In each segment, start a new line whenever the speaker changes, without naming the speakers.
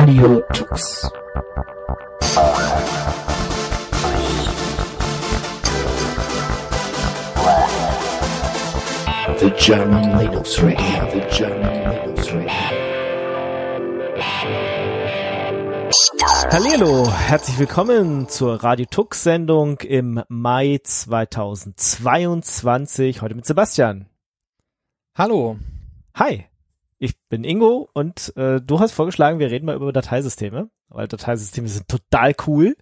Radio Tux. The German Linux Radio. The German Linux Radio.
Hallihallo, herzlich willkommen zur Radio Tux Sendung im Mai 2022. Heute mit Sebastian.
Hallo.
Hi. Ich bin Ingo und du hast vorgeschlagen, wir reden mal über Dateisysteme, weil Dateisysteme sind total cool.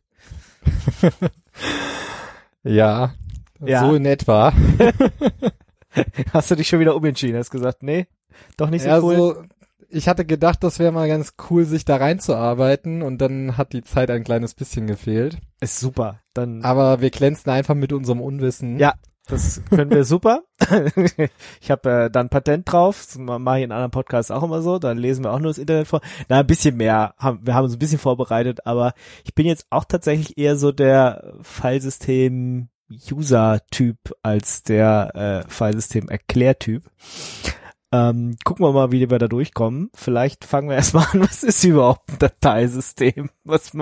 Ja, so in etwa.
Hast du dich schon wieder umentschieden? Hast gesagt, nee, doch nicht so cool?
Also, ich hatte gedacht, das wäre mal ganz cool, sich da reinzuarbeiten und dann hat die Zeit ein kleines bisschen gefehlt.
Ist super.
Aber wir glänzen einfach mit unserem Unwissen.
Ja, das können wir super. Ich habe da ein Patent drauf. Das mache ich in anderen Podcasts auch immer so. Dann lesen wir auch nur das Internet vor. Na, ein bisschen mehr. Wir haben uns ein bisschen vorbereitet, aber ich bin jetzt auch tatsächlich eher so der Filesystem-User-Typ als der Filesystem-Erklär-Typ. Gucken wir mal, wie wir da durchkommen. Vielleicht fangen wir erstmal an, was ist überhaupt ein Dateisystem?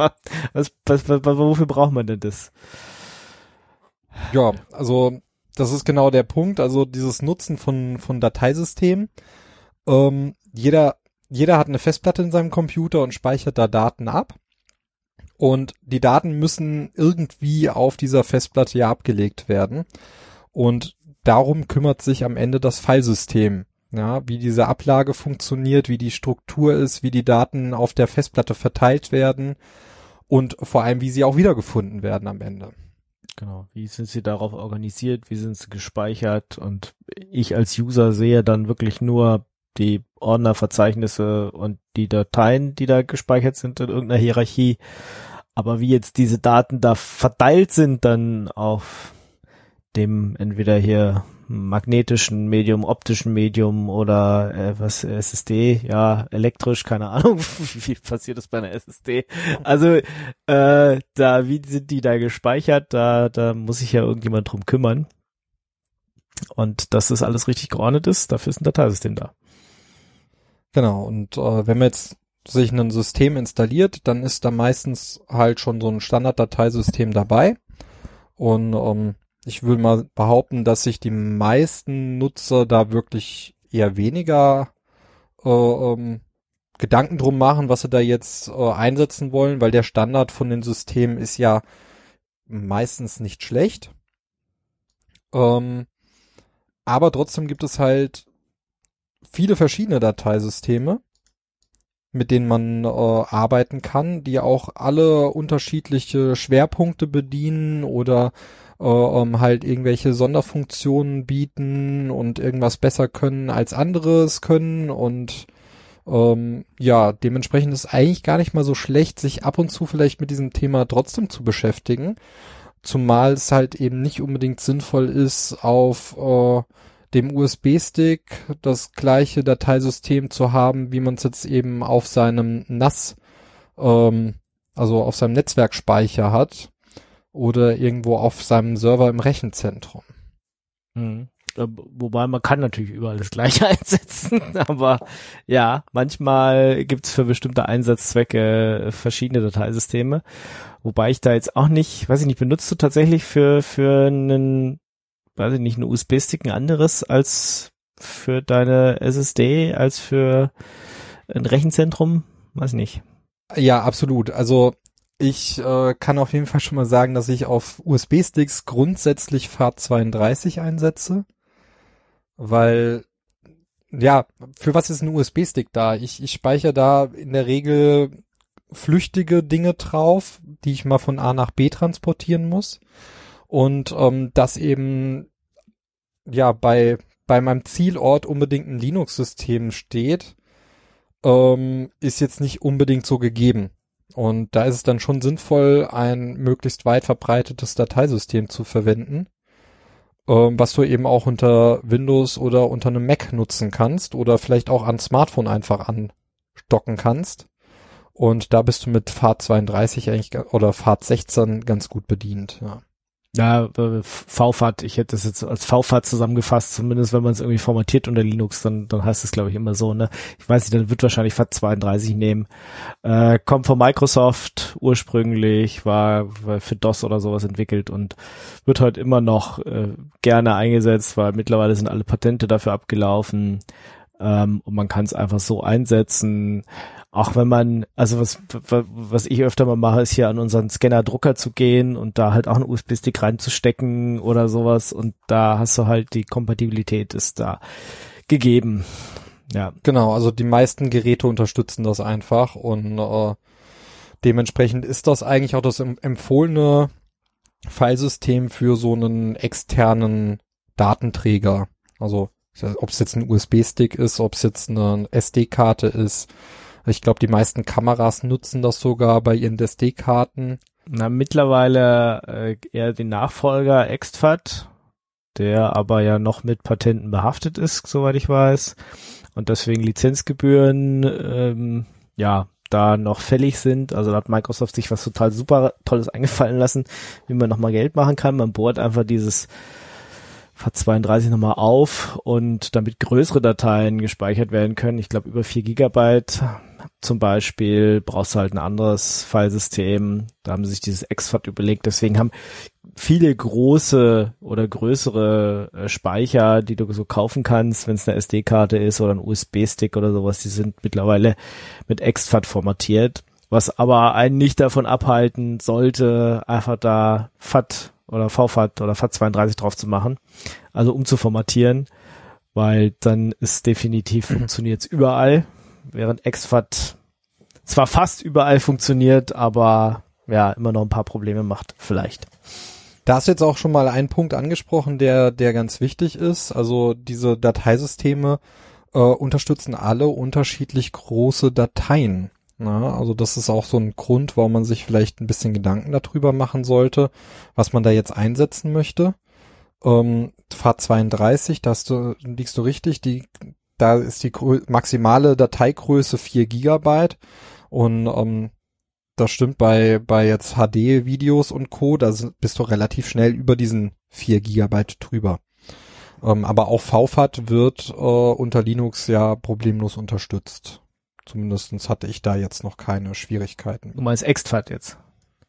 Wofür braucht man denn das?
Ja, also das ist genau der Punkt, also dieses Nutzen von Dateisystemen. Jeder hat eine Festplatte in seinem Computer und speichert da Daten ab. Und die Daten müssen irgendwie auf dieser Festplatte ja abgelegt werden. Und darum kümmert sich am Ende das Filesystem. Ja, wie diese Ablage funktioniert, wie die Struktur ist, wie die Daten auf der Festplatte verteilt werden und vor allem, wie sie auch wiedergefunden werden am Ende.
Genau, wie sind sie darauf organisiert, wie sind sie gespeichert, und ich als User sehe dann wirklich nur die Ordnerverzeichnisse und die Dateien, die da gespeichert sind in irgendeiner Hierarchie, aber wie jetzt diese Daten da verteilt sind dann auf dem entweder hier magnetischen Medium, optischen Medium oder SSD, ja, elektrisch, keine Ahnung, wie passiert das bei einer SSD? Also wie sind die da gespeichert? Da muss sich ja irgendjemand drum kümmern. Und dass das alles richtig geordnet ist, dafür ist ein Dateisystem da.
Genau, und wenn man jetzt sich ein System installiert, dann ist da meistens halt schon so ein Standard-Dateisystem dabei. Und ich will mal behaupten, dass sich die meisten Nutzer da wirklich eher weniger Gedanken drum machen, was sie da jetzt einsetzen wollen, weil der Standard von den Systemen ist ja meistens nicht schlecht. Aber trotzdem gibt es halt viele verschiedene Dateisysteme, mit denen man arbeiten kann, die auch alle unterschiedliche Schwerpunkte bedienen oder halt irgendwelche Sonderfunktionen bieten und irgendwas besser können als anderes können, und ja, dementsprechend ist eigentlich gar nicht mal so schlecht, sich ab und zu vielleicht mit diesem Thema trotzdem zu beschäftigen, zumal es halt eben nicht unbedingt sinnvoll ist, auf dem USB-Stick das gleiche Dateisystem zu haben, wie man es jetzt eben auf seinem NAS, also auf seinem Netzwerkspeicher hat oder irgendwo auf seinem Server im Rechenzentrum.
Wobei man kann natürlich überall das Gleiche einsetzen, aber ja, manchmal gibt's für bestimmte Einsatzzwecke verschiedene Dateisysteme, wobei ich da jetzt auch nicht, weiß ich nicht, benutzt du tatsächlich für einen, weiß ich nicht, einen USB-Stick ein anderes als für deine SSD, als für ein Rechenzentrum? Weiß nicht.
Ja, absolut. Also ich kann auf jeden Fall schon mal sagen, dass ich auf USB-Sticks grundsätzlich FAT32 einsetze, weil, ja, für was ist ein USB-Stick da? Ich speichere da in der Regel flüchtige Dinge drauf, die ich mal von A nach B transportieren muss, und das eben ja bei meinem Zielort unbedingt ein Linux-System steht, ist jetzt nicht unbedingt so gegeben. Und da ist es dann schon sinnvoll, ein möglichst weit verbreitetes Dateisystem zu verwenden, was du eben auch unter Windows oder unter einem Mac nutzen kannst oder vielleicht auch an Smartphone einfach andocken kannst. Und da bist du mit FAT32 eigentlich oder FAT16 ganz gut bedient. Ja.
Ja, VFAT, ich hätte das jetzt als VFAT zusammengefasst, zumindest wenn man es irgendwie formatiert unter Linux, dann heißt es, glaube ich, immer so, ne? Ich weiß nicht, dann wird wahrscheinlich FAT32 nehmen. Kommt von Microsoft ursprünglich, war für DOS oder sowas entwickelt und wird heute immer noch gerne eingesetzt, weil mittlerweile sind alle Patente dafür abgelaufen, und man kann es einfach so einsetzen. Auch wenn man, also was ich öfter mal mache, ist hier an unseren Scanner-Drucker zu gehen und da halt auch einen USB-Stick reinzustecken oder sowas und da hast du halt die Kompatibilität ist da gegeben. Ja.
Genau, also die meisten Geräte unterstützen das einfach und dementsprechend ist das eigentlich auch das empfohlene Filesystem für so einen externen Datenträger. Also ob es jetzt ein USB-Stick ist, ob es jetzt eine SD-Karte ist. Ich glaube, die meisten Kameras nutzen das sogar bei ihren SD-Karten.
Na, mittlerweile eher den Nachfolger extFAT, der aber ja noch mit Patenten behaftet ist, soweit ich weiß. Und deswegen Lizenzgebühren, da noch fällig sind. Also da hat Microsoft sich was total super Tolles eingefallen lassen, wie man nochmal Geld machen kann. Man bohrt einfach dieses FAT32 nochmal auf und damit größere Dateien gespeichert werden können. Ich glaube, über 4 Gigabyte zum Beispiel brauchst du halt ein anderes Filesystem. Da haben sie sich dieses exFAT überlegt. Deswegen haben viele große oder größere Speicher, die du so kaufen kannst, wenn es eine SD-Karte ist oder ein USB-Stick oder sowas, die sind mittlerweile mit exFAT formatiert. Was aber einen nicht davon abhalten sollte, einfach da FAT oder VFAT oder FAT32 drauf zu machen, also umzuformatieren, weil dann ist definitiv funktioniert's überall, während exFAT zwar fast überall funktioniert, aber ja, immer noch ein paar Probleme macht, vielleicht.
Da hast du jetzt auch schon mal einen Punkt angesprochen, der ganz wichtig ist. Also diese Dateisysteme unterstützen alle unterschiedlich große Dateien. Na, also das ist auch so ein Grund, warum man sich vielleicht ein bisschen Gedanken darüber machen sollte, was man da jetzt einsetzen möchte. FAT32, liegst du richtig, da ist die maximale Dateigröße 4 Gigabyte und das stimmt bei jetzt HD-Videos und Co., da bist du relativ schnell über diesen 4 Gigabyte drüber. Aber auch VFAT wird unter Linux ja problemlos unterstützt. Zumindest hatte ich da jetzt noch keine Schwierigkeiten.
Du meinst extFAT jetzt?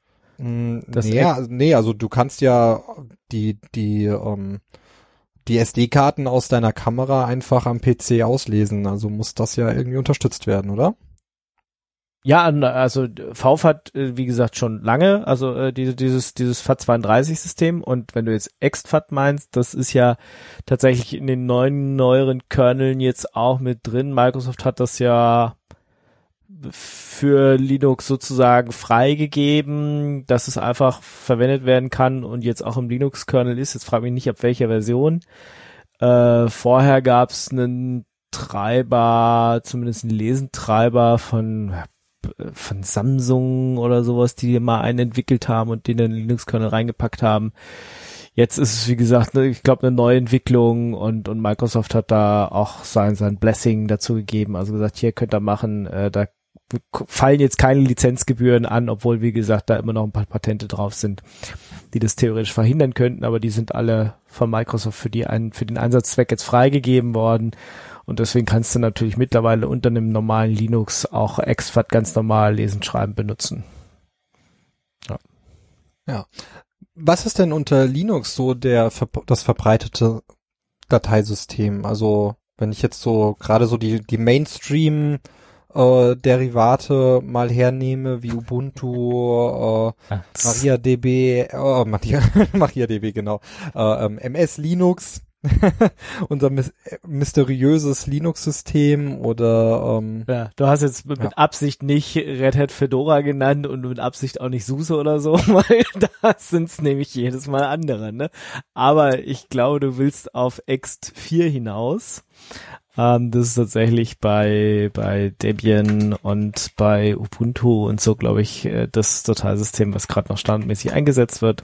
Nee, also du kannst ja die SD-Karten aus deiner Kamera einfach am PC auslesen. Also muss das ja irgendwie unterstützt werden, oder?
Ja, also VFAT, wie gesagt, schon lange, also dieses FAT32-System und wenn du jetzt extFAT meinst, das ist ja tatsächlich in den neueren Kerneln jetzt auch mit drin. Microsoft hat das ja für Linux sozusagen freigegeben, dass es einfach verwendet werden kann und jetzt auch im Linux-Kernel ist. Jetzt frage mich nicht, ab welcher Version. Vorher gab es einen Treiber, zumindest einen Lesentreiber von Samsung oder sowas, die mal einen entwickelt haben und den in den Linux-Kernel reingepackt haben. Jetzt ist es, wie gesagt, ich glaube, eine Neuentwicklung und Microsoft hat da auch sein Blessing dazu gegeben. Also gesagt, hier könnt ihr machen, da fallen jetzt keine Lizenzgebühren an, obwohl, wie gesagt, da immer noch ein paar Patente drauf sind, die das theoretisch verhindern könnten, aber die sind alle von Microsoft für den Einsatzzweck jetzt freigegeben worden. Und deswegen kannst du natürlich mittlerweile unter einem normalen Linux auch exFAT ganz normal lesen, schreiben, benutzen.
Ja. Was ist denn unter Linux so das verbreitete Dateisystem? Also wenn ich jetzt so gerade so die Mainstream Derivate mal hernehme, wie Ubuntu, MariaDB, MariaDB, genau, MS Linux, unser mysteriöses Linux-System oder
ja, du hast jetzt mit Absicht nicht Red Hat Fedora genannt und mit Absicht auch nicht SUSE oder so, weil das sind's nämlich jedes Mal andere, ne? Aber ich glaube, du willst auf ext4 hinaus. Das ist tatsächlich bei Debian und bei Ubuntu und so, glaube ich, das Dateisystem, was gerade noch standardmäßig eingesetzt wird.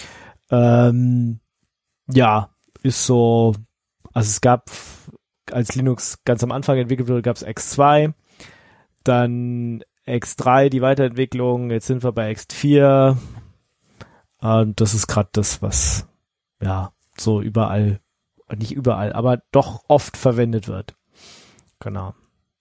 Ja, ist so, also es gab, als Linux ganz am Anfang entwickelt wurde, gab es ext2, dann ext3, die Weiterentwicklung, jetzt sind wir bei ext4. Das ist gerade das, was ja so überall, nicht überall, aber doch oft verwendet wird. Genau.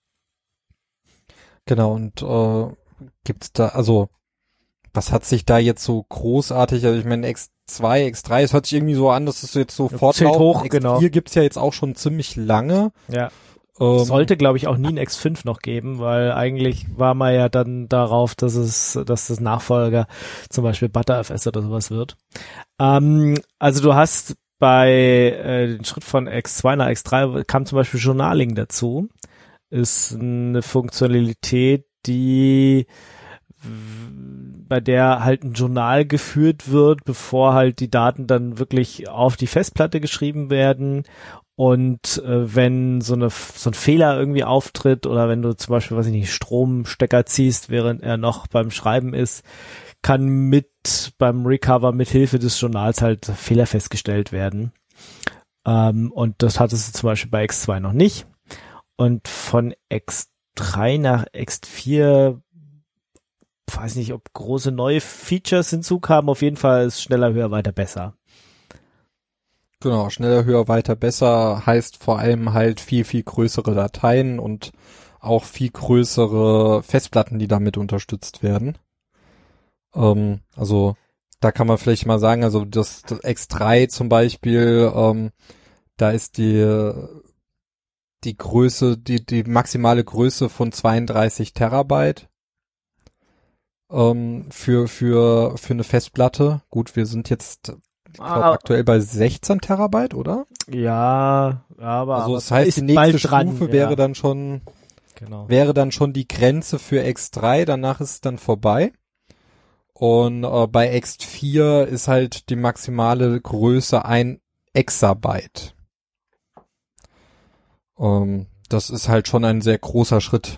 Genau, und gibt's da, also was hat sich da jetzt so großartig, also ich meine X2, X3, es hört sich irgendwie so an, dass es jetzt so fortlaufend,
hoch,
X4
genau.
gibt's ja jetzt auch schon ziemlich lange.
Ja. Sollte, glaube ich, auch nie ein X5 noch geben, weil eigentlich war man ja dann darauf, dass das Nachfolger zum Beispiel ButterFS oder sowas wird. Also du hast bei den Schritt von X2 nach X3 kam zum Beispiel Journaling dazu. Ist eine Funktionalität, bei der halt ein Journal geführt wird, bevor halt die Daten dann wirklich auf die Festplatte geschrieben werden. Und wenn so ein Fehler irgendwie auftritt oder wenn du zum Beispiel, weiß ich nicht, Stromstecker ziehst, während er noch beim Schreiben ist, kann beim Recover mit Hilfe des Journals halt Fehler festgestellt werden. Und das hattest du zum Beispiel bei X2 noch nicht. Und von X3 nach X4 weiß nicht, ob große neue Features hinzukamen. Auf jeden Fall ist schneller, höher, weiter, besser.
Genau, schneller, höher, weiter, besser heißt vor allem halt viel, viel größere Dateien und auch viel größere Festplatten, die damit unterstützt werden. Also da kann man vielleicht mal sagen, also das X3 zum Beispiel, da ist die Größe, die maximale Größe von 32 Terabyte für eine Festplatte. Gut, wir sind jetzt ich glaube aktuell bei 16 Terabyte, oder?
Ja, aber
das heißt, die nächste Stufe wäre dann schon die Grenze für X3, danach ist es dann vorbei. Und bei X4 ist halt die maximale Größe 1 Exabyte. Das ist halt schon ein sehr großer Schritt,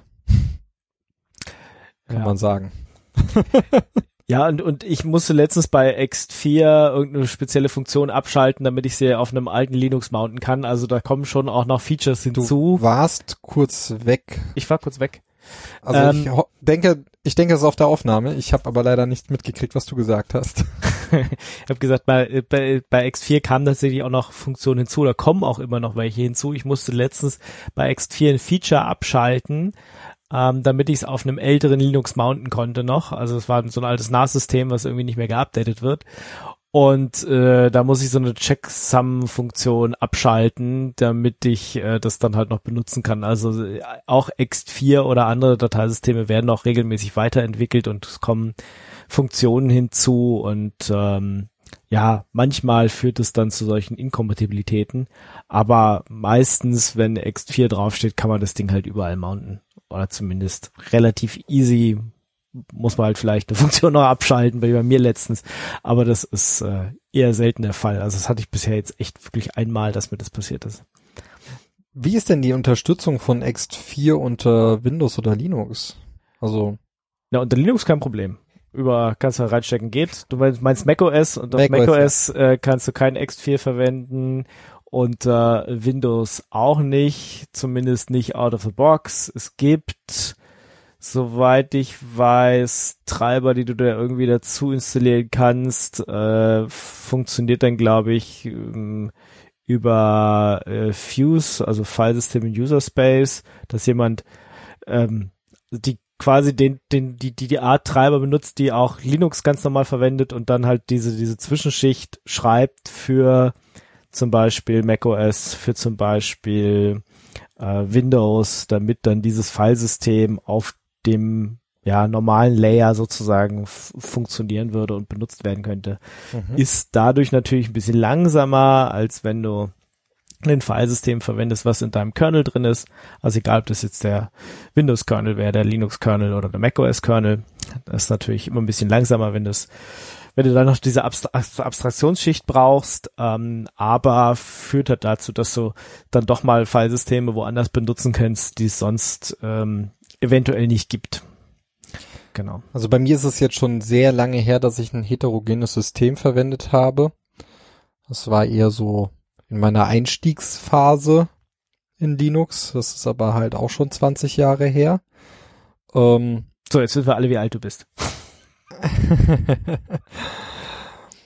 kann man sagen.
Ja, und ich musste letztens bei X4 irgendeine spezielle Funktion abschalten, damit ich sie auf einem alten Linux mounten kann. Also da kommen schon auch noch Features hinzu.
Du warst kurz weg.
Ich war kurz weg.
Also ich denke, es ist auf der Aufnahme. Ich habe aber leider nicht mitgekriegt, was du gesagt hast.
Ich habe gesagt, bei X4 kamen tatsächlich auch noch Funktionen hinzu, da kommen auch immer noch welche hinzu. Ich musste letztens bei X4 ein Feature abschalten, damit ich es auf einem älteren Linux mounten konnte noch. Also es war so ein altes NAS-System, was irgendwie nicht mehr geupdatet wird. Und da muss ich so eine Checksum-Funktion abschalten, damit ich das dann halt noch benutzen kann. Also auch X4 oder andere Dateisysteme werden auch regelmäßig weiterentwickelt und es kommen Funktionen hinzu und ja, manchmal führt es dann zu solchen Inkompatibilitäten, aber meistens, wenn X4 draufsteht, kann man das Ding halt überall mounten oder zumindest relativ easy. Muss man halt vielleicht eine Funktion noch abschalten, wie bei mir letztens, aber das ist eher selten der Fall. Also das hatte ich bisher jetzt echt wirklich einmal, dass mir das passiert ist.
Wie ist denn die Unterstützung von X4 unter Windows oder Linux? Also
ja, unter Linux kein Problem. Kannst du reinstecken, geht. Du meinst macOS und auf macOS kannst du kein X4 verwenden und Windows auch nicht, zumindest nicht out of the box. Es gibt, soweit ich weiß, Treiber, die du da irgendwie dazu installieren kannst, funktioniert dann, glaube ich, über Fuse, also Filesystem in User Space, dass jemand die quasi die Art Treiber benutzt, die auch Linux ganz normal verwendet und dann halt diese Zwischenschicht schreibt für zum Beispiel macOS, für zum Beispiel Windows, damit dann dieses Filesystem auf dem normalen Layer sozusagen funktionieren würde und benutzt werden könnte. Ist dadurch natürlich ein bisschen langsamer, als wenn du ein Filesystem verwendest, was in deinem Kernel drin ist. Also egal, ob das jetzt der Windows-Kernel wäre, der Linux-Kernel oder der macOS-Kernel. Das ist natürlich immer ein bisschen langsamer, wenn du dann noch diese Abstraktionsschicht brauchst, aber führt halt dazu, dass du dann doch mal Filesysteme woanders benutzen kannst, die es sonst eventuell nicht gibt. Genau.
Also bei mir ist es jetzt schon sehr lange her, dass ich ein heterogenes System verwendet habe. Das war eher so in meiner Einstiegsphase in Linux. Das ist aber halt auch schon 20 Jahre her.
So, jetzt wissen wir alle, wie alt du bist.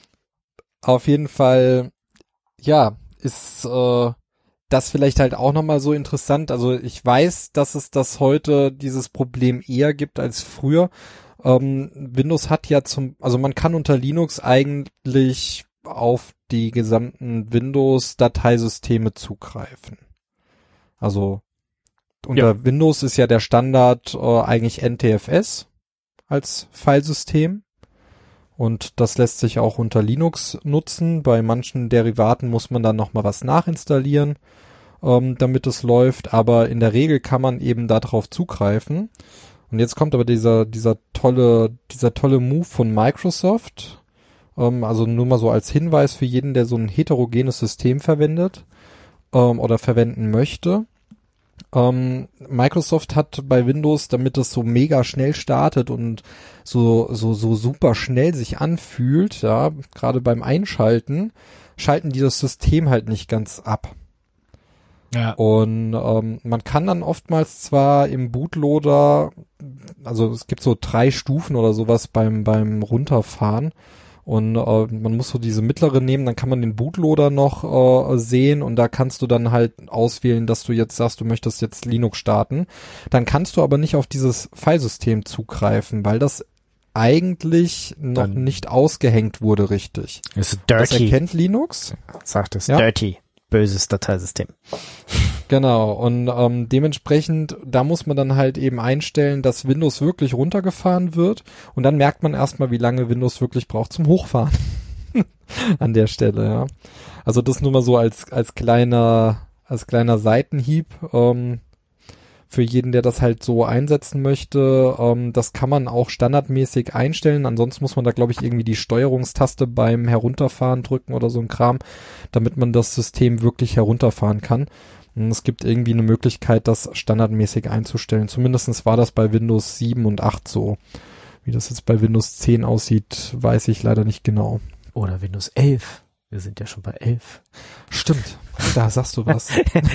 Auf jeden Fall, ja, ist das vielleicht halt auch nochmal so interessant. Also ich weiß, dass es das heute dieses Problem eher gibt als früher. Windows hat ja also man kann unter Linux eigentlich auf die gesamten Windows-Dateisysteme zugreifen. Also unter Windows ist ja der Standard eigentlich NTFS als Filesystem. Und das lässt sich auch unter Linux nutzen. Bei manchen Derivaten muss man dann nochmal was nachinstallieren, damit es läuft. Aber in der Regel kann man eben darauf zugreifen. Und jetzt kommt aber dieser tolle Move von Microsoft. Also nur mal so als Hinweis für jeden, der so ein heterogenes System verwendet oder verwenden möchte. Microsoft hat bei Windows, damit es so mega schnell startet und so super schnell sich anfühlt, ja, gerade beim Einschalten, schalten die das System halt nicht ganz ab. Ja. Und man kann dann oftmals zwar im Bootloader, also es gibt so 3 Stufen oder sowas beim Runterfahren, und man muss so diese mittlere nehmen, dann kann man den Bootloader noch sehen und da kannst du dann halt auswählen, dass du jetzt sagst, du möchtest jetzt Linux starten. Dann kannst du aber nicht auf dieses Filesystem zugreifen, weil das eigentlich noch nicht ausgehängt wurde richtig.
Ist dirty.
Das erkennt Linux.
Sagt es, ja? Dirty. Böses Dateisystem.
Genau, und dementsprechend, da muss man dann halt eben einstellen, dass Windows wirklich runtergefahren wird und dann merkt man erstmal, wie lange Windows wirklich braucht zum Hochfahren. An der Stelle, ja. Also das nur mal so als kleiner Seitenhieb für jeden, der das halt so einsetzen möchte. Das kann man auch standardmäßig einstellen. Ansonsten muss man da, glaube ich, irgendwie die Steuerungstaste beim Herunterfahren drücken oder so ein Kram, damit man das System wirklich herunterfahren kann. Und es gibt irgendwie eine Möglichkeit, das standardmäßig einzustellen. Zumindest war das bei Windows 7 und 8 so. Wie das jetzt bei Windows 10 aussieht, weiß ich leider nicht genau.
Oder Windows 11. Wir sind ja schon bei 11.
Stimmt, da sagst du was.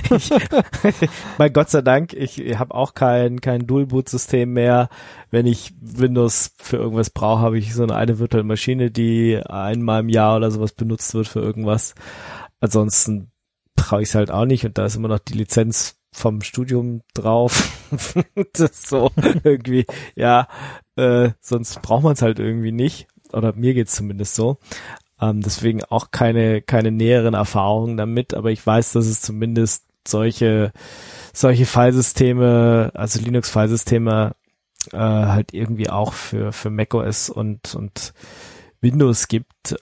Mein Gott sei Dank, ich habe auch kein Dual-Boot-System mehr. Wenn ich Windows für irgendwas brauche, habe ich so eine virtuelle Maschine, die einmal im Jahr oder sowas benutzt wird für irgendwas. Ansonsten brauche ich es halt auch nicht und da ist immer noch die Lizenz vom Studium drauf. Das ist so irgendwie, ja, sonst braucht man es halt irgendwie nicht. Oder mir geht's zumindest so. Deswegen auch keine näheren Erfahrungen damit, aber ich weiß, dass es zumindest solche Filesysteme, also Linux-Filesysteme, halt irgendwie auch für macOS und Windows gibt,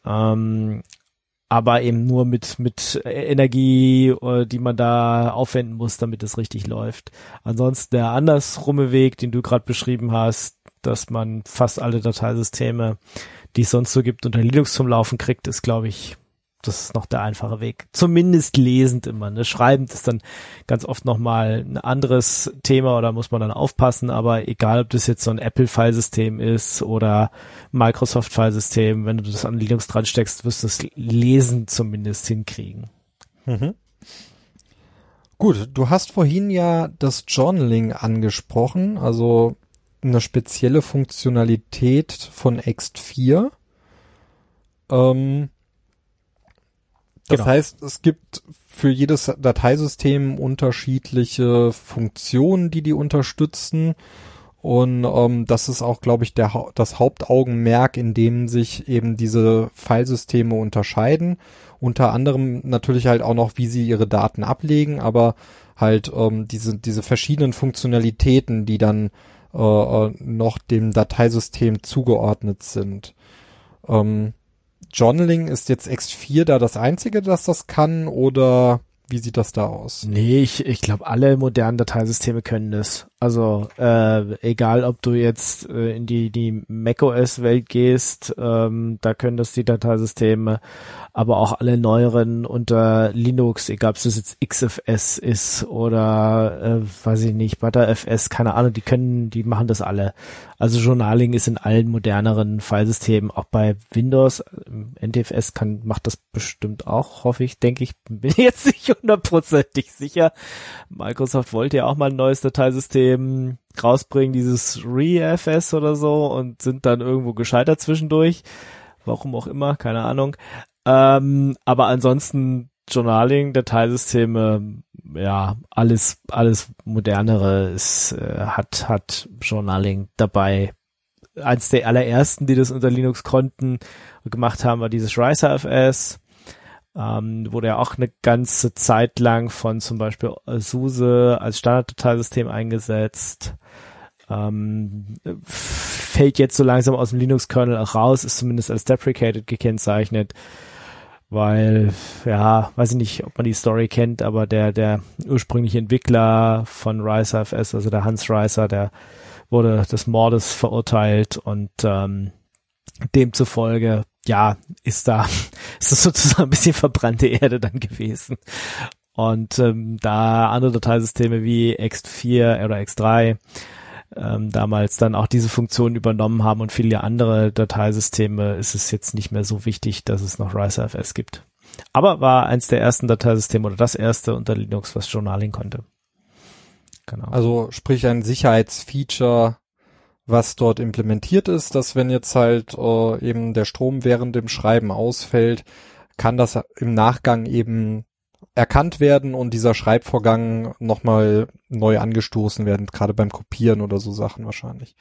aber eben nur mit Energie, die man da aufwenden muss, damit es richtig läuft. Ansonsten der andersrumme Weg, den du gerade beschrieben hast, dass man fast alle Dateisysteme, die es sonst so gibt, unter Linux zum Laufen kriegt, ist, glaube ich, das ist noch der einfache Weg. Zumindest lesend immer. Ne? Schreibend ist dann ganz oft nochmal ein anderes Thema oder muss man dann aufpassen, aber egal, ob das jetzt so ein Apple-Filesystem ist oder Microsoft-Filesystem, wenn du das an Linux dran steckst, wirst du es lesend zumindest hinkriegen.
Mhm. Gut, du hast vorhin ja das Journaling angesprochen, also eine spezielle Funktionalität von ext4. Das heißt, es gibt für jedes Dateisystem unterschiedliche Funktionen, die unterstützen. Und das ist auch, glaube ich, das Hauptaugenmerk, in dem sich eben diese Filesysteme unterscheiden. Unter anderem natürlich halt auch noch, wie sie ihre Daten ablegen, aber halt diese verschiedenen Funktionalitäten, die dann noch dem Dateisystem zugeordnet sind. Journaling ist jetzt ext4 da das einzige, das kann, oder wie sieht das da aus?
Nee, ich glaube, alle modernen Dateisysteme können das. Also egal, ob du jetzt in die macOS-Welt gehst, da können das die Dateisysteme, aber auch alle neueren unter Linux, egal ob es jetzt XFS ist oder weiß ich nicht, ButterFS, keine Ahnung, die machen das alle. Also Journaling ist in allen moderneren Filesystemen, auch bei Windows, NTFS macht das bestimmt auch, hoffe ich, denke ich, bin jetzt nicht 100%ig sicher. Microsoft wollte ja auch mal ein neues Dateisystem rausbringen, dieses ReFS oder so, und sind dann irgendwo gescheitert zwischendurch. Warum auch immer, keine Ahnung. Aber ansonsten Journaling, Dateisysteme, ja, alles modernere ist, hat Journaling dabei. Eins der allerersten, die das unter Linux konnten, gemacht haben, war dieses RiserFS. Wurde ja auch eine ganze Zeit lang von zum Beispiel SUSE als Standarddateisystem eingesetzt. Fällt jetzt so langsam aus dem Linux-Kernel auch raus, ist zumindest als deprecated gekennzeichnet, weil, ja, weiß ich nicht, ob man die Story kennt, aber der ursprüngliche Entwickler von RiserFS, also der Hans Reiser, der wurde des Mordes verurteilt und demzufolge, ja, ist das sozusagen ein bisschen verbrannte Erde dann gewesen. Und da andere Dateisysteme wie X4 oder X3 damals dann auch diese Funktion übernommen haben und viele andere Dateisysteme, ist es jetzt nicht mehr so wichtig, dass es noch RiserFS gibt. Aber war eins der ersten Dateisysteme oder das erste unter Linux, was Journaling konnte. Genau.
Also sprich ein Sicherheitsfeature, was dort implementiert ist, dass wenn jetzt halt eben der Strom während dem Schreiben ausfällt, kann das im Nachgang eben erkannt werden und dieser Schreibvorgang nochmal neu angestoßen werden, gerade beim Kopieren oder so Sachen wahrscheinlich.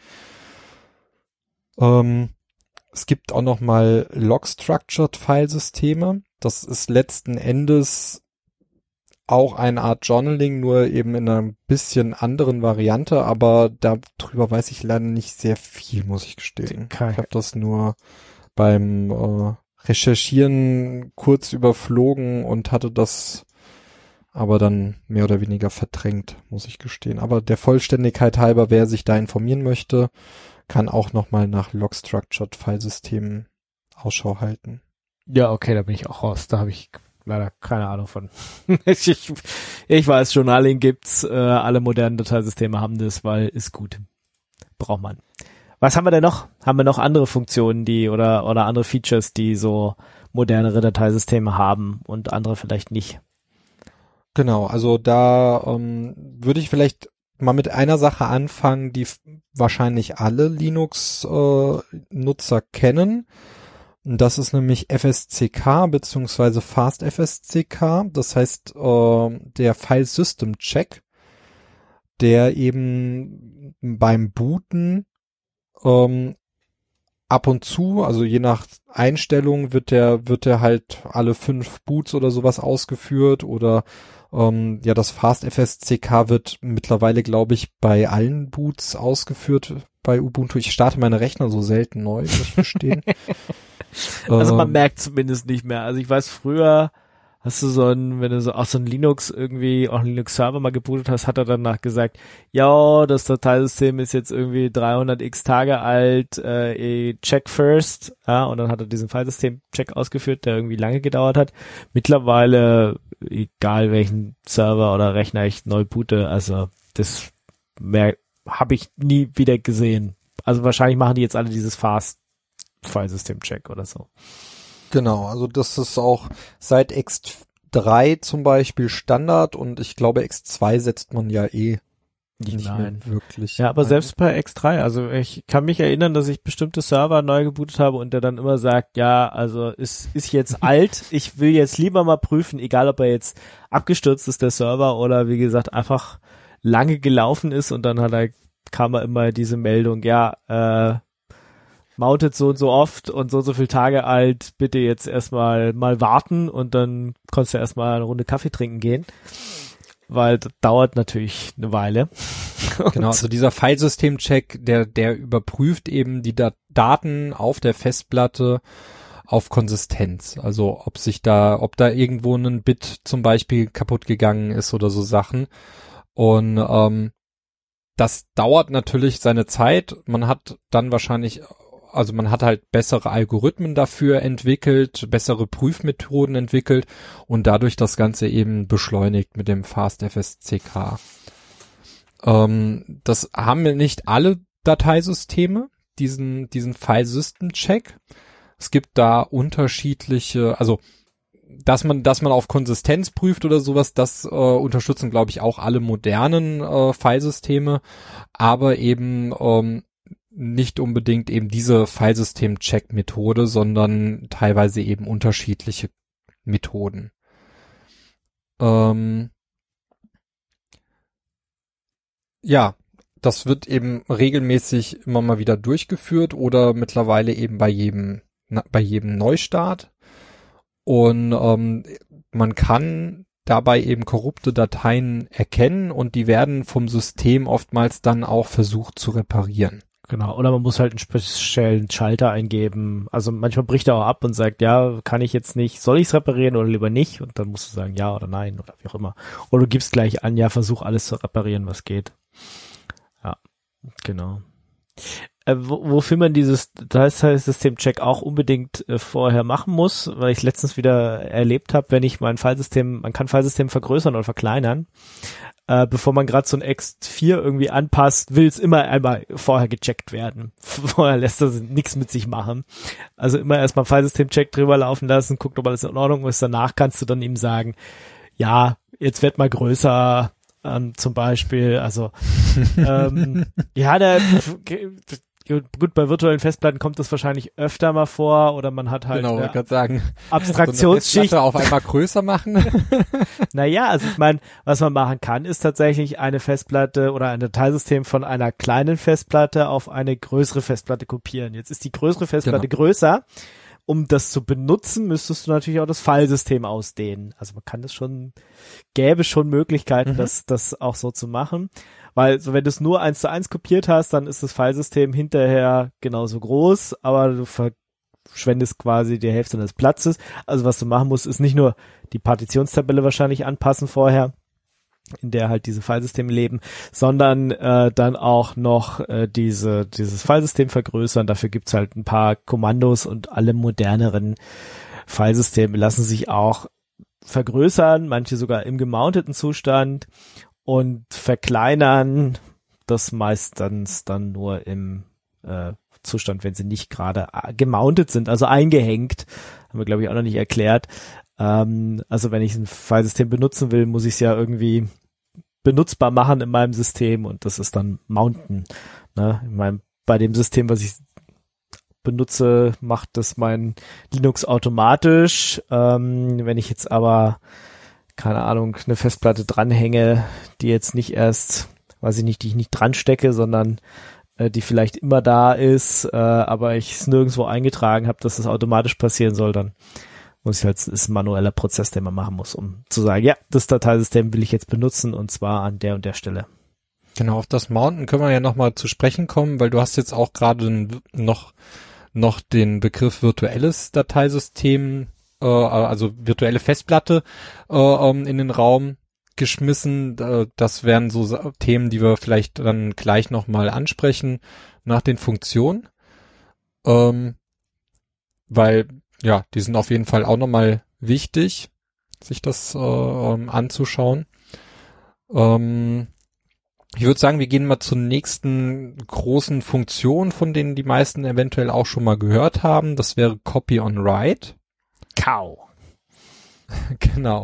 Es gibt auch nochmal Log-Structured Filesysteme. Das ist letzten Endes auch eine Art Journaling, nur eben in einer bisschen anderen Variante, aber darüber weiß ich leider nicht sehr viel, muss ich gestehen. Ich habe das nur beim Recherchieren kurz überflogen und hatte das aber dann mehr oder weniger verdrängt, muss ich gestehen. Aber der Vollständigkeit halber, wer sich da informieren möchte, kann auch nochmal nach Log-Structured Filesystemen Ausschau halten.
Ja, okay, da bin ich auch raus. Da habe ich leider keine Ahnung von. Ich weiß, Journaling gibt's, alle modernen Dateisysteme haben das, weil ist gut. Braucht man. Was haben wir denn noch? Haben wir noch andere Funktionen, die oder andere Features, die so modernere Dateisysteme haben und andere vielleicht nicht?
Genau, also da würde ich vielleicht mal mit einer Sache anfangen, die wahrscheinlich alle Linux-Nutzer kennen. Das ist nämlich FSCK bzw. FastFSCK. Das heißt, der File System Check, der eben beim Booten ab und zu, also je nach Einstellung wird der halt alle 5 Boots oder sowas ausgeführt oder ja, das FastFSCK wird mittlerweile, glaube ich, bei allen Boots ausgeführt bei Ubuntu. Ich starte meine Rechner so selten neu, muss ich gestehen.
Also man merkt zumindest nicht mehr. Also ich weiß, früher hast du wenn du so einen Linux irgendwie, auch einen Linux-Server mal gebootet hast, hat er danach gesagt, ja, das Dateisystem ist jetzt irgendwie 300x Tage alt, check first, ja, und dann hat er diesen Filesystem-Check ausgeführt, der irgendwie lange gedauert hat. Mittlerweile, egal welchen Server oder Rechner ich neu boote, also das habe ich nie wieder gesehen. Also wahrscheinlich machen die jetzt alle dieses Fast-Filesystem-Check oder so.
Genau, also das ist auch seit X3 zum Beispiel Standard und ich glaube X2 setzt man ja nicht mehr wirklich.
Ja, aber selbst bei X3, also ich kann mich erinnern, dass ich bestimmte Server neu gebootet habe und der dann immer sagt, ja, also ist jetzt alt, ich will jetzt lieber mal prüfen, egal ob er jetzt abgestürzt ist, der Server, oder wie gesagt einfach lange gelaufen ist und dann kam immer diese Meldung, ja, mountet so und so oft und so viel Tage alt, bitte jetzt erstmal mal warten und dann konntest du erstmal eine Runde Kaffee trinken gehen, weil das dauert natürlich eine Weile.
Genau, also dieser Filesystem-Check, der überprüft eben die Daten auf der Festplatte auf Konsistenz, also ob da irgendwo ein Bit zum Beispiel kaputt gegangen ist oder so Sachen und das dauert natürlich seine Zeit, man hat halt bessere Algorithmen dafür entwickelt, bessere Prüfmethoden entwickelt und dadurch das Ganze eben beschleunigt mit dem FastFSCK. Das haben wir nicht alle Dateisysteme, diesen File System Check. Es gibt da unterschiedliche, also dass man auf Konsistenz prüft oder sowas, das unterstützen, glaube ich, auch alle modernen Filesysteme, aber eben nicht unbedingt eben diese Filesystem-Check-Methode, sondern teilweise eben unterschiedliche Methoden. Ja, das wird eben regelmäßig immer mal wieder durchgeführt oder mittlerweile eben bei jedem Neustart. Und man kann dabei eben korrupte Dateien erkennen und die werden vom System oftmals dann auch versucht zu reparieren.
Genau, oder man muss halt einen speziellen Schalter eingeben. Also manchmal bricht er auch ab und sagt, ja, kann ich jetzt nicht, soll ich es reparieren oder lieber nicht? Und dann musst du sagen, ja oder nein oder wie auch immer. Oder du gibst gleich an, ja, versuch alles zu reparieren, was geht. Ja, genau. Wofür man dieses Dateisystem-Check auch unbedingt vorher machen muss, weil ich es letztens wieder erlebt habe, wenn ich man kann Filesystem vergrößern oder verkleinern, bevor man gerade so ein ext4 irgendwie anpasst, will es immer einmal vorher gecheckt werden. Vorher lässt das nichts mit sich machen. Also immer erstmal Filesystem-Check drüber laufen lassen, guckt, ob alles in Ordnung ist. Danach kannst du dann ihm sagen, ja, jetzt wird mal größer, zum Beispiel. Also ja, gut, bei virtuellen Festplatten kommt das wahrscheinlich öfter mal vor oder man hat halt
genau, ich kann sagen,
Abstraktionsschicht.
So auf einmal größer machen.
Naja, also ich meine, was man machen kann, ist tatsächlich eine Festplatte oder ein Dateisystem von einer kleinen Festplatte auf eine größere Festplatte kopieren. Jetzt ist die größere Festplatte größer. Um das zu benutzen, müsstest du natürlich auch das Filesystem ausdehnen. Also man kann das schon, gäbe schon Möglichkeiten, das auch so zu machen. Weil so wenn du es nur 1:1 kopiert hast, dann ist das Filesystem hinterher genauso groß, aber du verschwendest quasi die Hälfte des Platzes. Also was du machen musst, ist nicht nur die Partitionstabelle wahrscheinlich anpassen vorher, in der halt diese Filesysteme leben, sondern dann auch noch dieses Filesystem vergrößern. Dafür gibt's halt ein paar Kommandos und alle moderneren Filesysteme lassen sich auch vergrößern, manche sogar im gemounteten Zustand und verkleinern, das meistens dann nur im Zustand, wenn sie nicht gerade gemountet sind, also eingehängt, haben wir glaube ich auch noch nicht erklärt. Also wenn ich ein Filesystem benutzen will, muss ich es ja irgendwie benutzbar machen in meinem System und das ist dann mounten. Ne? Bei dem System, was ich benutze, macht das mein Linux automatisch. Wenn ich jetzt aber, keine Ahnung, eine Festplatte dranhänge, die jetzt nicht erst, weiß ich nicht, die ich nicht dran stecke, sondern die vielleicht immer da ist, aber ich es nirgendwo eingetragen habe, dass das automatisch passieren soll, dann muss ich halt, ist ein manueller Prozess, den man machen muss, um zu sagen, ja, das Dateisystem will ich jetzt benutzen und zwar an der und der Stelle.
Genau, auf das Mounten können wir ja nochmal zu sprechen kommen, weil du hast jetzt auch gerade noch den Begriff virtuelles Dateisystem, also virtuelle Festplatte in den Raum geschmissen. Das wären so Themen, die wir vielleicht dann gleich nochmal ansprechen nach den Funktionen, weil ja, die sind auf jeden Fall auch nochmal wichtig, sich das anzuschauen. Ich würde sagen, wir gehen mal zur nächsten großen Funktion, von denen die meisten eventuell auch schon mal gehört haben. Das wäre Copy on Write.
Cow.
Genau.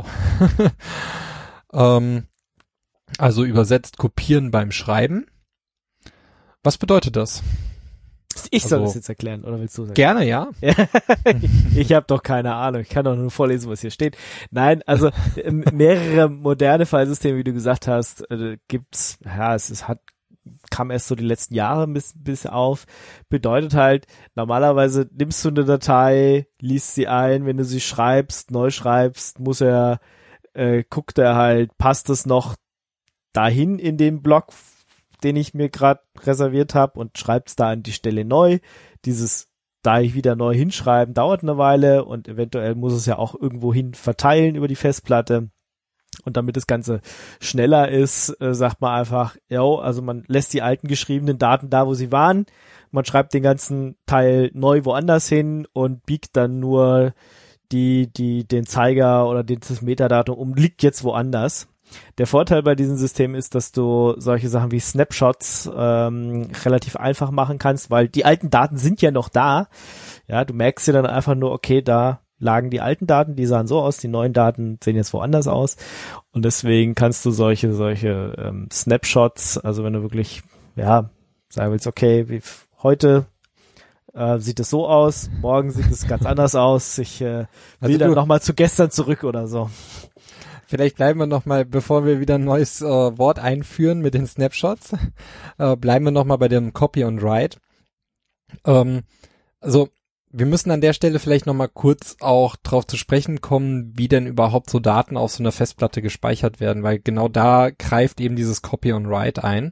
Also übersetzt kopieren beim Schreiben. Was bedeutet das?
Ich soll das jetzt erklären, oder willst du sagen?
Gerne, ja.
Ich habe doch keine Ahnung. Ich kann doch nur vorlesen, was hier steht. Nein, also mehrere moderne Filesysteme, wie du gesagt hast, gibt's. Ja, kam erst so die letzten Jahre bis auf. Bedeutet halt, normalerweise nimmst du eine Datei, liest sie ein, wenn du sie schreibst, neu schreibst, guckt er halt, passt es noch dahin in den Block, den ich mir gerade reserviert habe und schreibt es da an die Stelle neu. Da ich wieder neu hinschreiben, dauert eine Weile und eventuell muss es ja auch irgendwo hin verteilen über die Festplatte. Und damit das Ganze schneller ist, sagt man einfach, also man lässt die alten geschriebenen Daten da, wo sie waren. Man schreibt den ganzen Teil neu woanders hin und biegt dann nur den Zeiger oder das Metadatum liegt jetzt woanders. Der Vorteil bei diesem System ist, dass du solche Sachen wie Snapshots relativ einfach machen kannst, weil die alten Daten sind ja noch da. Ja, du merkst dir dann einfach nur, okay, da lagen die alten Daten, die sahen so aus, die neuen Daten sehen jetzt woanders aus. Und deswegen kannst du solche Snapshots, also wenn du wirklich, sagen willst, okay, heute sieht es so aus, morgen sieht es ganz anders aus. Ich will dann nochmal zu gestern zurück oder so.
Vielleicht bleiben wir nochmal, bevor wir wieder ein neues Wort einführen mit den Snapshots, bleiben wir nochmal bei dem Copy und Write. Also wir müssen an der Stelle vielleicht nochmal kurz auch drauf zu sprechen kommen, wie denn überhaupt so Daten auf so einer Festplatte gespeichert werden, weil genau da greift eben dieses Copy und Write ein.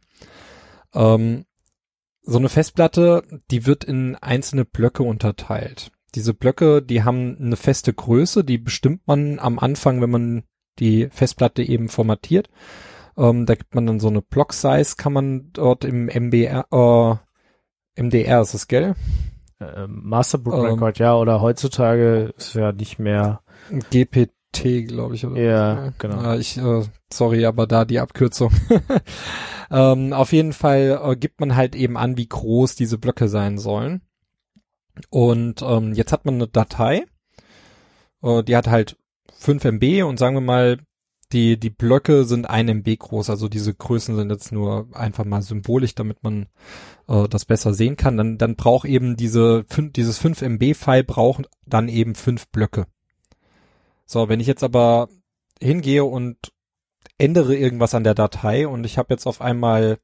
So eine Festplatte, die wird in einzelne Blöcke unterteilt. Diese Blöcke, die haben eine feste Größe, die bestimmt man am Anfang, wenn man die Festplatte eben formatiert. Da gibt man dann so eine Block-Size, kann man dort im MDR ist es, gell?
Master Boot Record, ja, oder heutzutage ist ja nicht mehr
GPT, glaube ich, oder?
Ja, genau.
Sorry, aber da die Abkürzung. Auf jeden Fall gibt man halt eben an, wie groß diese Blöcke sein sollen. Und jetzt hat man eine Datei, die hat halt 5 MB und sagen wir mal, die Blöcke sind 1 MB groß, also diese Größen sind jetzt nur einfach mal symbolisch, damit man das besser sehen kann. Dann braucht eben dieses 5 MB-File braucht dann eben 5 Blöcke. So, wenn ich jetzt aber hingehe und ändere irgendwas an der Datei und ich habe jetzt auf einmal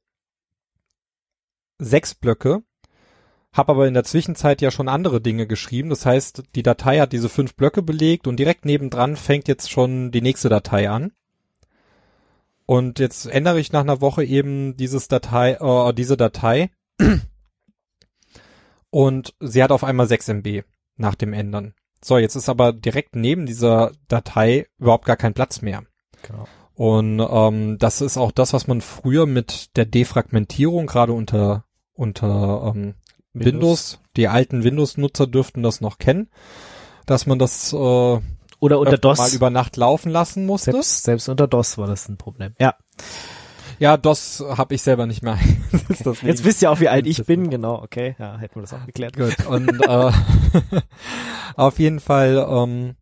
6 Blöcke, habe aber in der Zwischenzeit ja schon andere Dinge geschrieben. Das heißt, die Datei hat diese 5 Blöcke belegt und direkt nebendran fängt jetzt schon die nächste Datei an. Und jetzt ändere ich nach einer Woche eben diese Datei und sie hat auf einmal 6 MB nach dem Ändern. So, jetzt ist aber direkt neben dieser Datei überhaupt gar kein Platz mehr.
Genau.
Und das ist auch das, was man früher mit der Defragmentierung, gerade unter Windows, die alten Windows-Nutzer dürften das noch kennen, dass man das
oder unter DOS
mal über Nacht laufen lassen musste.
Selbst unter DOS war das ein Problem.
Ja, DOS habe ich selber nicht mehr.
Okay. Jetzt wisst ihr auch, wie alt ich bin, genau, okay, ja, hätten wir das auch geklärt.
Gut, und auf jeden Fall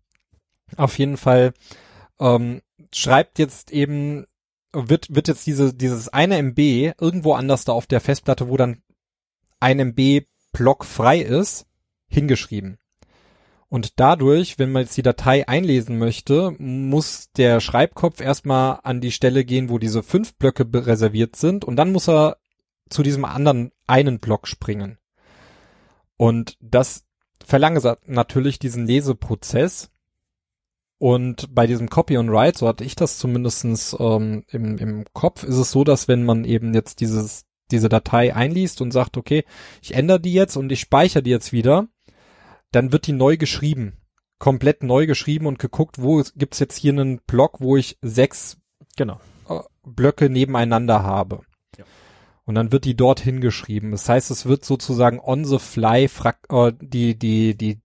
schreibt jetzt eben, wird jetzt dieses eine MB irgendwo anders da auf der Festplatte, wo dann ein MB Block frei ist, hingeschrieben. Und dadurch, wenn man jetzt die Datei einlesen möchte, muss der Schreibkopf erstmal an die Stelle gehen, wo diese 5 Blöcke reserviert sind und dann muss er zu diesem anderen einen Block springen. Und das verlangsamt natürlich diesen Leseprozess. Und bei diesem Copy und Write, so hatte ich das zumindestens im Kopf, ist es so, dass wenn man eben jetzt diese Datei einliest und sagt, okay, ich ändere die jetzt und ich speichere die jetzt wieder, dann wird die neu geschrieben, komplett neu geschrieben und geguckt, wo gibt's jetzt hier einen Block, wo ich 6 Blöcke nebeneinander habe. Ja. Und dann wird die dort hingeschrieben. Das heißt, es wird sozusagen on the fly die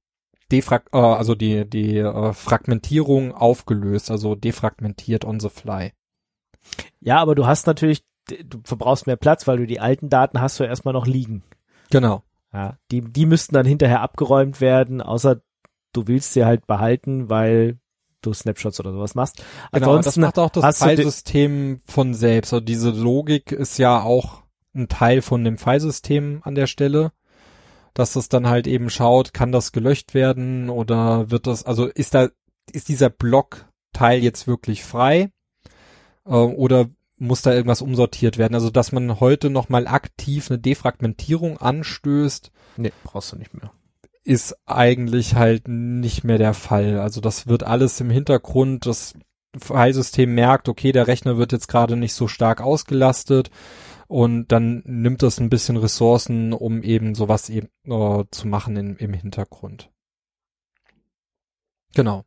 Fragmentierung aufgelöst, also defragmentiert on the fly.
Ja, aber du hast natürlich, du verbrauchst mehr Platz, weil du die alten Daten hast du erstmal noch liegen.
Genau.
Ja, die müssten dann hinterher abgeräumt werden, außer du willst sie halt behalten, weil du Snapshots oder sowas machst.
Genau, das macht auch das Filesystem von selbst. Also diese Logik ist ja auch ein Teil von dem Filesystem an der Stelle, dass es dann halt eben schaut, kann das gelöscht werden oder wird das, also ist dieser Blockteil jetzt wirklich frei oder muss da irgendwas umsortiert werden? Also, dass man heute nochmal aktiv eine Defragmentierung anstößt.
Nee, brauchst du nicht mehr.
Ist eigentlich halt nicht mehr der Fall. Also, das wird alles im Hintergrund, das Filesystem merkt, okay, der Rechner wird jetzt gerade nicht so stark ausgelastet und dann nimmt das ein bisschen Ressourcen, um eben sowas eben zu machen im Hintergrund. Genau.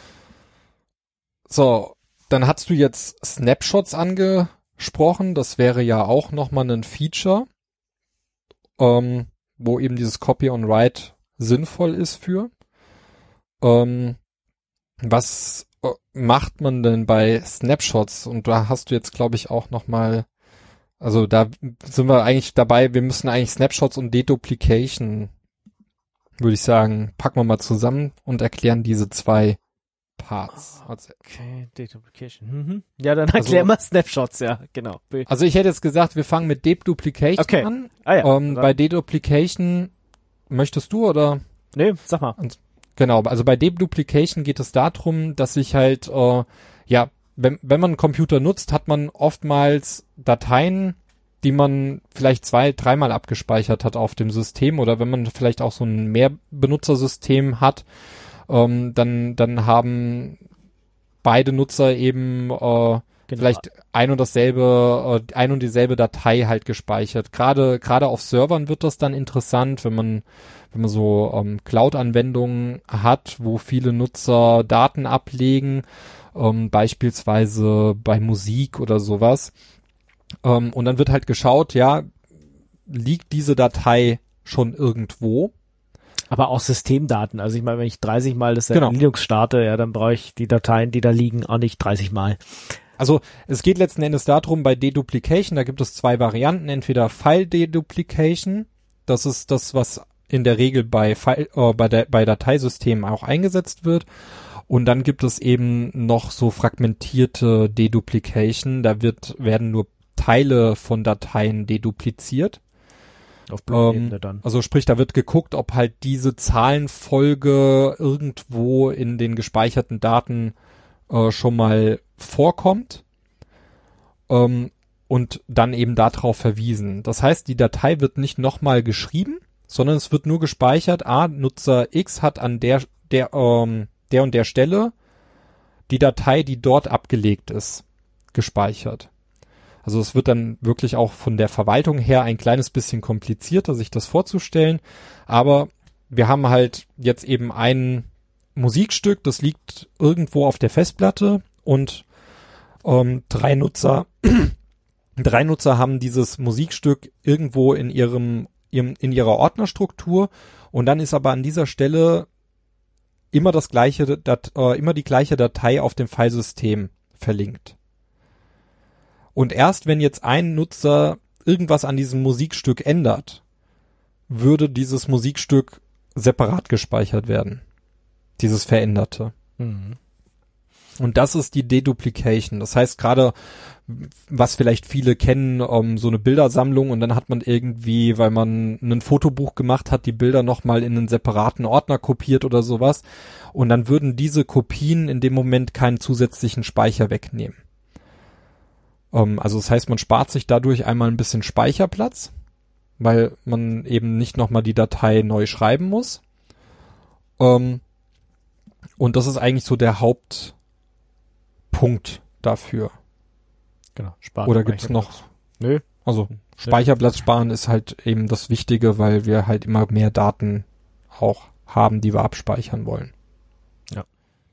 So. Dann hast du jetzt Snapshots angesprochen. Das wäre ja auch nochmal ein Feature, wo eben dieses Copy and Write sinnvoll ist für. Was macht man denn bei Snapshots? Und da hast du jetzt, glaube ich, auch nochmal, also da sind wir eigentlich dabei, wir müssen eigentlich Snapshots und Deduplication, würde ich sagen, packen wir mal zusammen und erklären diese 2 Parts.
Okay, Deduplication. Mhm. Ja, dann erklär mal Snapshots, ja, genau.
Also ich hätte jetzt gesagt, wir fangen mit Deduplication an.
Ah ja.
Bei Deduplication, möchtest du oder?
Nee, sag mal.
Genau, also bei Deduplication geht es darum, dass ich halt, wenn man einen Computer nutzt, hat man oftmals Dateien, die man vielleicht 2-3 Mal abgespeichert hat auf dem System, oder wenn man vielleicht auch so ein Mehrbenutzersystem hat, dann haben beide Nutzer eben vielleicht ein und dieselbe Datei halt gespeichert. Gerade auf Servern wird das dann interessant, wenn man so Cloud-Anwendungen hat, wo viele Nutzer Daten ablegen, beispielsweise bei Musik oder sowas. Und dann wird halt geschaut, ja, liegt diese Datei schon irgendwo?
Aber auch Systemdaten. Also ich meine, wenn ich 30 Mal das Linux starte, ja, dann brauche ich die Dateien, die da liegen, auch nicht 30 Mal.
Also es geht letzten Endes darum, bei Deduplication, da gibt es 2 Varianten. Entweder File Deduplication, das ist das, was in der Regel bei Dateisystemen auch eingesetzt wird. Und dann gibt es eben noch so fragmentierte Deduplication, da werden nur Teile von Dateien dedupliziert.
Auf Blockebene dann.
Also sprich, da wird geguckt, ob halt diese Zahlenfolge irgendwo in den gespeicherten Daten schon mal vorkommt, und dann eben darauf verwiesen. Das heißt, die Datei wird nicht nochmal geschrieben, sondern es wird nur gespeichert, Nutzer X hat an der und der Stelle die Datei, die dort abgelegt ist, gespeichert. Also es wird dann wirklich auch von der Verwaltung her ein kleines bisschen komplizierter, sich das vorzustellen. Aber wir haben halt jetzt eben ein Musikstück, das liegt irgendwo auf der Festplatte, und 3 Nutzer haben dieses Musikstück irgendwo in ihrer Ordnerstruktur, und dann ist aber an dieser Stelle immer die gleiche Datei auf dem Filesystem verlinkt. Und erst wenn jetzt ein Nutzer irgendwas an diesem Musikstück ändert, würde dieses Musikstück separat gespeichert werden. Dieses Veränderte.
Mhm.
Und das ist die Deduplication. Das heißt gerade, was vielleicht viele kennen, so eine Bildersammlung, und dann hat man irgendwie, weil man ein Fotobuch gemacht hat, die Bilder nochmal in einen separaten Ordner kopiert oder sowas. Und dann würden diese Kopien in dem Moment keinen zusätzlichen Speicher wegnehmen. Also das heißt, man spart sich dadurch einmal ein bisschen Speicherplatz, weil man eben nicht nochmal die Datei neu schreiben muss. Und das ist eigentlich so der Hauptpunkt dafür.
Genau. Sparen.
Oder gibt's noch?
Nö.
Also Speicherplatz sparen ist halt eben das Wichtige, weil wir halt immer mehr Daten auch haben, die wir abspeichern wollen.
Ja.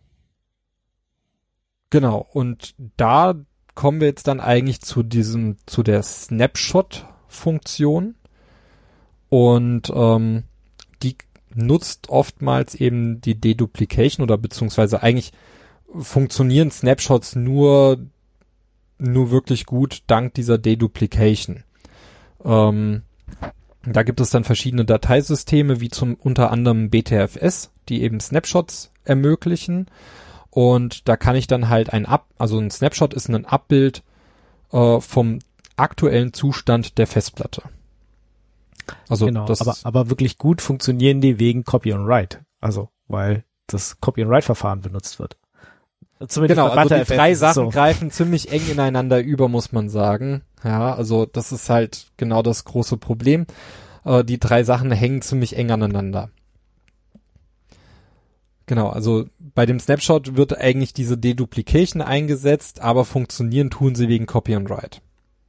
Genau. Und da kommen wir jetzt dann eigentlich zu der Snapshot-Funktion, und die nutzt oftmals eben die Deduplication, oder beziehungsweise eigentlich funktionieren Snapshots nur wirklich gut dank dieser Deduplication. Da gibt es dann verschiedene Dateisysteme, wie unter anderem BTFS, die eben Snapshots ermöglichen. Und da kann ich dann halt ein Snapshot ist ein Abbild vom aktuellen Zustand der Festplatte. Also
genau, aber wirklich gut funktionieren die wegen Copy and Write. Also, weil das Copy and Write Verfahren benutzt wird.
Zumindest genau, also die 3 Sachen greifen ziemlich eng ineinander über, muss man sagen. Ja, also das ist halt genau das große Problem. Die 3 Sachen hängen ziemlich eng aneinander. Genau, also bei dem Snapshot wird eigentlich diese Deduplication eingesetzt, aber funktionieren tun sie wegen Copy and Write.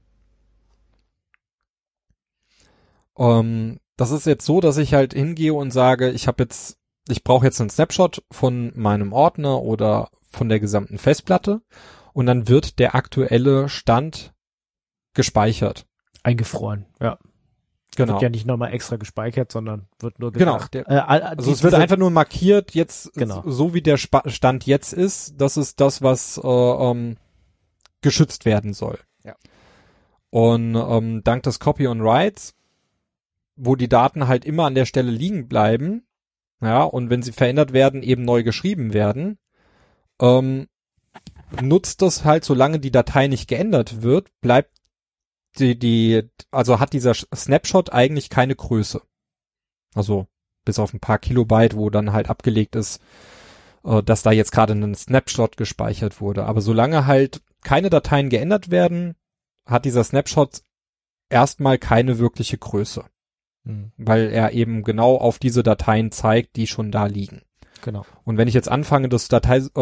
Das ist jetzt so, dass ich halt hingehe und sage, ich brauche jetzt einen Snapshot von meinem Ordner oder von der gesamten Festplatte, und dann wird der aktuelle Stand gespeichert.
Eingefroren, ja.
Genau.
Wird ja nicht nochmal extra gespeichert, sondern wird nur
gesagt.
Genau.
Also es wird einfach nur markiert, jetzt
genau.
So wie der Stand jetzt ist, das ist das, was geschützt werden soll.
Ja.
Und dank des Copy and Writes, wo die Daten halt immer an der Stelle liegen bleiben, ja, und wenn sie verändert werden, eben neu geschrieben werden, nutzt das halt, solange die Datei nicht geändert wird, bleibt also hat dieser Snapshot eigentlich keine Größe. Also bis auf ein paar Kilobyte, wo dann halt abgelegt ist, dass da jetzt gerade ein Snapshot gespeichert wurde. Aber solange halt keine Dateien geändert werden, hat dieser Snapshot erstmal keine wirkliche Größe. Weil er eben genau auf diese Dateien zeigt, die schon da liegen.
Genau.
Und wenn ich jetzt anfange, das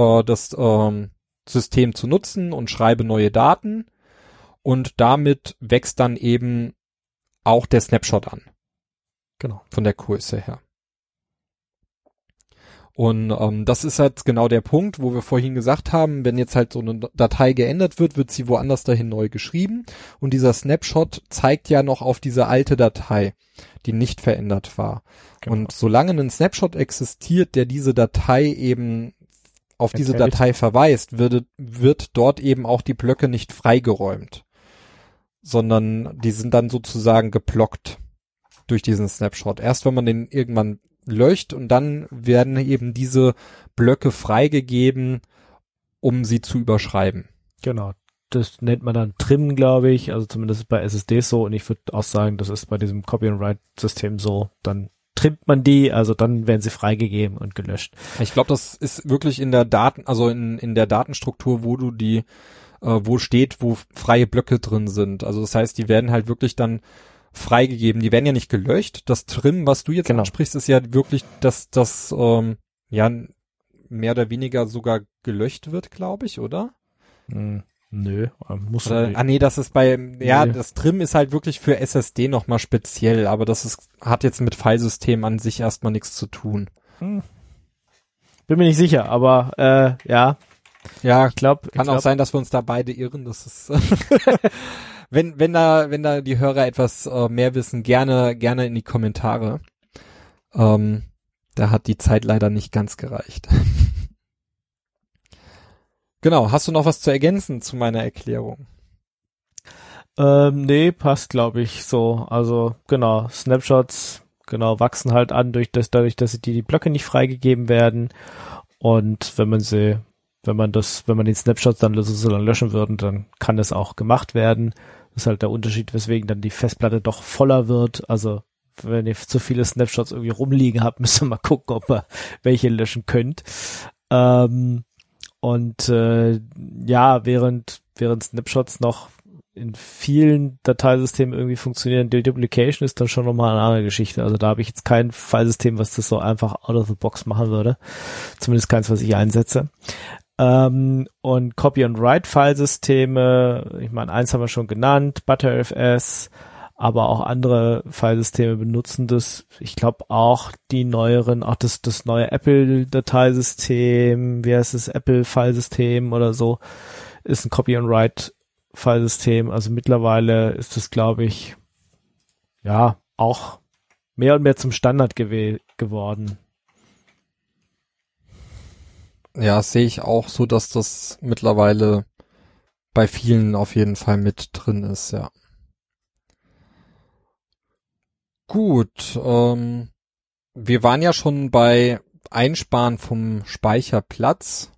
System zu nutzen und schreibe neue Daten und damit wächst dann eben auch der Snapshot an.
Genau.
Von der Größe her. Und das ist halt genau der Punkt, wo wir vorhin gesagt haben, wenn jetzt halt so eine Datei geändert wird, wird sie woanders dahin neu geschrieben und dieser Snapshot zeigt ja noch auf diese alte Datei, die nicht verändert war.
Genau.
Und solange ein Snapshot existiert, der diese Datei eben auf diese Datei verweist, wird dort eben auch die Blöcke nicht freigeräumt, sondern die sind dann sozusagen geblockt durch diesen Snapshot. Erst wenn man den irgendwann löscht und dann werden eben diese Blöcke freigegeben, um sie zu überschreiben.
Genau. Das nennt man dann Trimmen, glaube ich. Also zumindest bei SSDs so. Und ich würde auch sagen, das ist bei diesem Copy-and-Write-System so. Dann trimmt man die, also dann werden sie freigegeben und gelöscht.
Ich glaube, das ist wirklich in der in der Datenstruktur, wo du wo steht, wo freie Blöcke drin sind. Also das heißt, die werden halt wirklich dann freigegeben. Die werden ja nicht gelöscht. Das Trimmen, was du jetzt ansprichst, ist ja wirklich, dass das ja mehr oder weniger sogar gelöscht wird, glaube ich, oder?
Nö, muss
oder, nee, das ist das Trimmen ist halt wirklich für SSD nochmal speziell, aber hat jetzt mit Filesystem an sich erstmal nichts zu tun.
Bin mir nicht sicher, aber ja.
Ja, ich glaube. Kann auch sein, dass wir uns da beide irren. Das ist wenn da die Hörer etwas mehr wissen, gerne in die Kommentare. Da hat die Zeit leider nicht ganz gereicht. Genau, hast du noch was zu ergänzen zu meiner Erklärung?
Nee, passt, glaube ich, so. Also, genau, Snapshots, wachsen halt an dadurch, dass die Blöcke nicht freigegeben werden. Und wenn man den Snapshot dann sozusagen löschen würden, dann kann das auch gemacht werden. Das ist halt der Unterschied, weswegen dann die Festplatte doch voller wird. Also, wenn ihr zu viele Snapshots irgendwie rumliegen habt, müsst ihr mal gucken, ob ihr welche löschen könnt. Während Snapshots noch in vielen Dateisystemen irgendwie funktionieren, Deduplication ist dann schon nochmal eine andere Geschichte. Also da habe ich jetzt kein Filesystem, was das so einfach out of the box machen würde. Zumindest keins, was ich einsetze. Und Copy-and-Write-Filesysteme, ich meine, eins haben wir schon genannt, ButterFS, aber auch andere Filesysteme benutzen das. Ich glaube auch die neueren, auch das neue Apple-Dateisystem, wie heißt es, Apple-Filesystem oder so, ist ein Copy-and-Write-Filesystem. Also mittlerweile ist das, glaube ich, ja, auch mehr und mehr zum Standard geworden.
Ja, sehe ich auch so, dass das mittlerweile bei vielen auf jeden Fall mit drin ist, ja. Gut, wir waren ja schon bei Einsparen vom Speicherplatz.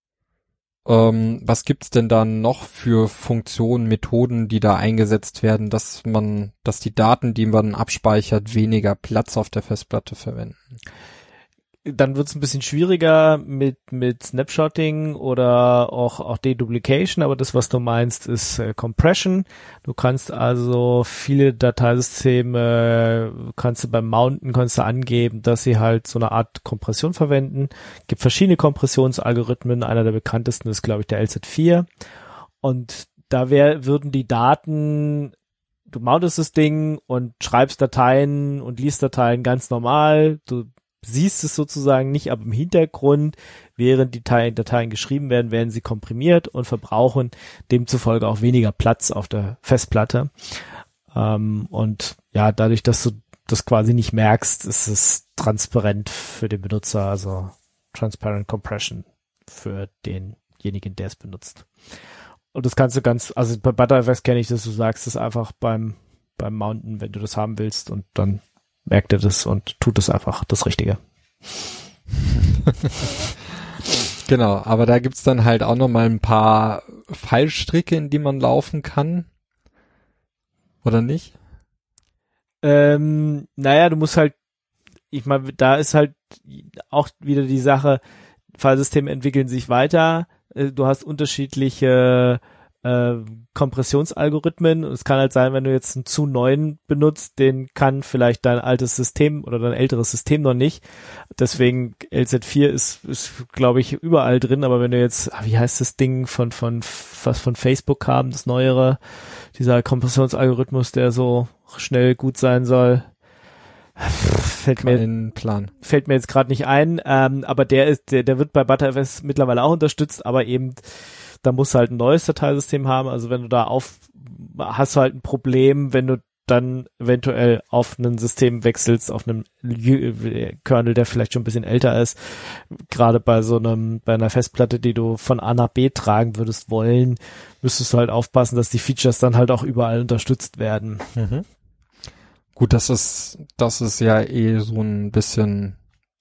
Was gibt's denn da noch für Funktionen, Methoden, die da eingesetzt werden, dass die Daten, die man abspeichert, weniger Platz auf der Festplatte verwenden?
Dann wird's ein bisschen schwieriger mit Snapshotting oder auch Deduplication, aber das, was du meinst, ist Compression. Du kannst also viele Dateisysteme, beim Mounten kannst du angeben, dass sie halt so eine Art Kompression verwenden. Gibt verschiedene Kompressionsalgorithmen. Einer der bekanntesten ist, glaube ich, der LZ4. Und da würden die Daten, du mountest das Ding und schreibst Dateien und liest Dateien ganz normal. Du siehst es sozusagen nicht, aber im Hintergrund, während die Dateien geschrieben werden, werden sie komprimiert und verbrauchen demzufolge auch weniger Platz auf der Festplatte. Und ja, dadurch, dass du das quasi nicht merkst, ist es transparent für den Benutzer, also Transparent Compression für denjenigen, der es benutzt. Und das kannst du also bei ButterFS kenne ich das, du sagst es einfach beim Mounten, wenn du das haben willst, und dann merkt er das und tut es einfach das Richtige.
Genau, aber da gibt's dann halt auch noch mal ein paar Fallstricke, in die man laufen kann. Oder nicht?
Naja, du musst halt, ich meine, da ist halt auch wieder die Sache, Filesysteme entwickeln sich weiter, du hast unterschiedliche Kompressionsalgorithmen und es kann halt sein, wenn du jetzt einen zu neuen benutzt, den kann vielleicht dein altes System oder dein älteres System noch nicht. Deswegen LZ4 ist glaube ich überall drin, aber wenn du jetzt, wie heißt das Ding was von Facebook haben, das neuere, dieser Kompressionsalgorithmus, der so schnell gut sein soll, fällt mir jetzt gerade nicht ein, aber der wird bei ButterFS mittlerweile auch unterstützt, aber eben da musst du halt ein neues Dateisystem haben, also wenn du hast du halt ein Problem, wenn du dann eventuell auf ein System wechselst, auf einem Kernel, der vielleicht schon ein bisschen älter ist, gerade bei einer Festplatte, die du von A nach B tragen würdest wollen, müsstest du halt aufpassen, dass die Features dann halt auch überall unterstützt werden.
Mhm. Gut, das ist ja eh so ein bisschen,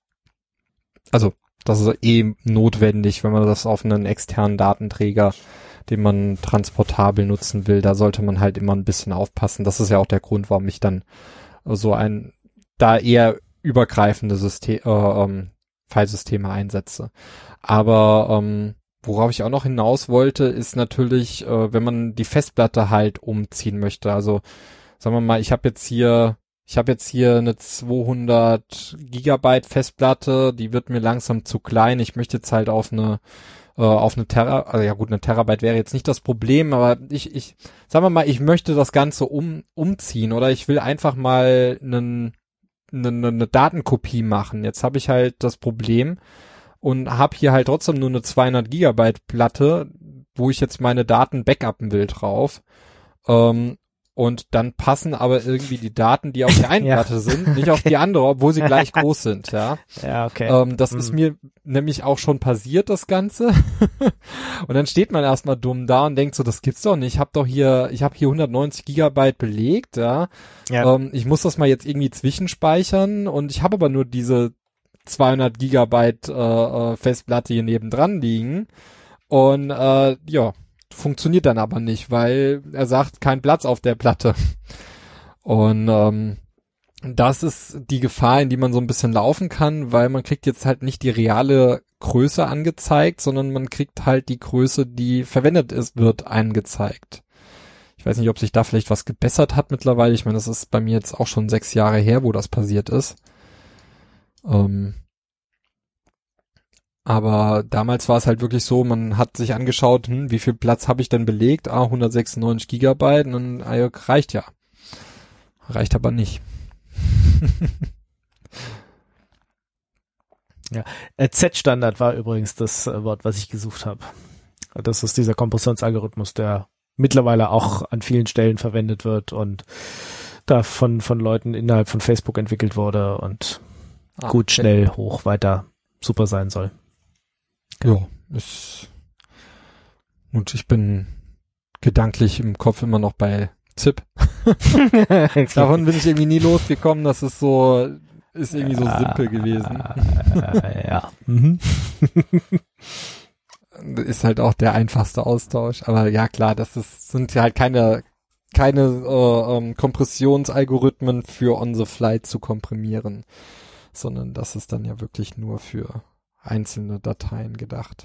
also das ist eh notwendig, wenn man das auf einen externen Datenträger, den man transportabel nutzen will, da sollte man halt immer ein bisschen aufpassen. Das ist ja auch der Grund, warum ich dann da eher übergreifende Filesysteme einsetze. Aber worauf ich auch noch hinaus wollte, ist natürlich, wenn man die Festplatte halt umziehen möchte. Also sagen wir mal, ich habe jetzt hier eine 200 Gigabyte Festplatte, die wird mir langsam zu klein. Ich möchte jetzt halt auf eine also ja gut, eine Terabyte wäre jetzt nicht das Problem, aber sagen wir mal, ich möchte das Ganze umziehen oder ich will einfach mal eine Datenkopie machen. Jetzt habe ich halt das Problem und habe hier halt trotzdem nur eine 200 Gigabyte Platte, wo ich jetzt meine Daten backuppen will drauf. Und dann passen aber irgendwie die Daten, die auf der einen Platte sind, nicht auf die andere, obwohl sie gleich groß sind, ja.
Ja, okay.
Das ist mir nämlich auch schon passiert, das Ganze. Und dann steht man erstmal dumm da und denkt so, das gibt's doch nicht. Ich habe hier 190 Gigabyte belegt, ja. Ich muss das mal jetzt irgendwie zwischenspeichern und ich habe aber nur diese 200 Gigabyte Festplatte hier nebendran liegen. Und funktioniert dann aber nicht, weil er sagt, kein Platz auf der Platte. Und das ist die Gefahr, in die man so ein bisschen laufen kann, weil man kriegt jetzt halt nicht die reale Größe angezeigt, sondern man kriegt halt die Größe, die verwendet wird, angezeigt. Ich weiß nicht, ob sich da vielleicht was gebessert hat mittlerweile. Ich meine, das ist bei mir jetzt auch schon 6 Jahre her, wo das passiert ist. Aber damals war es halt wirklich so, man hat sich angeschaut, wie viel Platz habe ich denn belegt? 196 Gigabyte und dann reicht ja. Reicht aber nicht.
Ja, Z-Standard war übrigens das Wort, was ich gesucht habe. Das ist dieser Kompressionsalgorithmus, der mittlerweile auch an vielen Stellen verwendet wird und da von Leuten innerhalb von Facebook entwickelt wurde und gut, schnell, hoch, weiter super sein soll.
Ja, und ich bin gedanklich im Kopf immer noch bei ZIP. Davon bin ich irgendwie nie losgekommen, das ist irgendwie so simpel gewesen.
Ja. Mhm.
Ist halt auch der einfachste Austausch, aber ja klar, sind ja halt keine Kompressionsalgorithmen für on the fly zu komprimieren, sondern das ist dann ja wirklich nur für einzelne Dateien gedacht.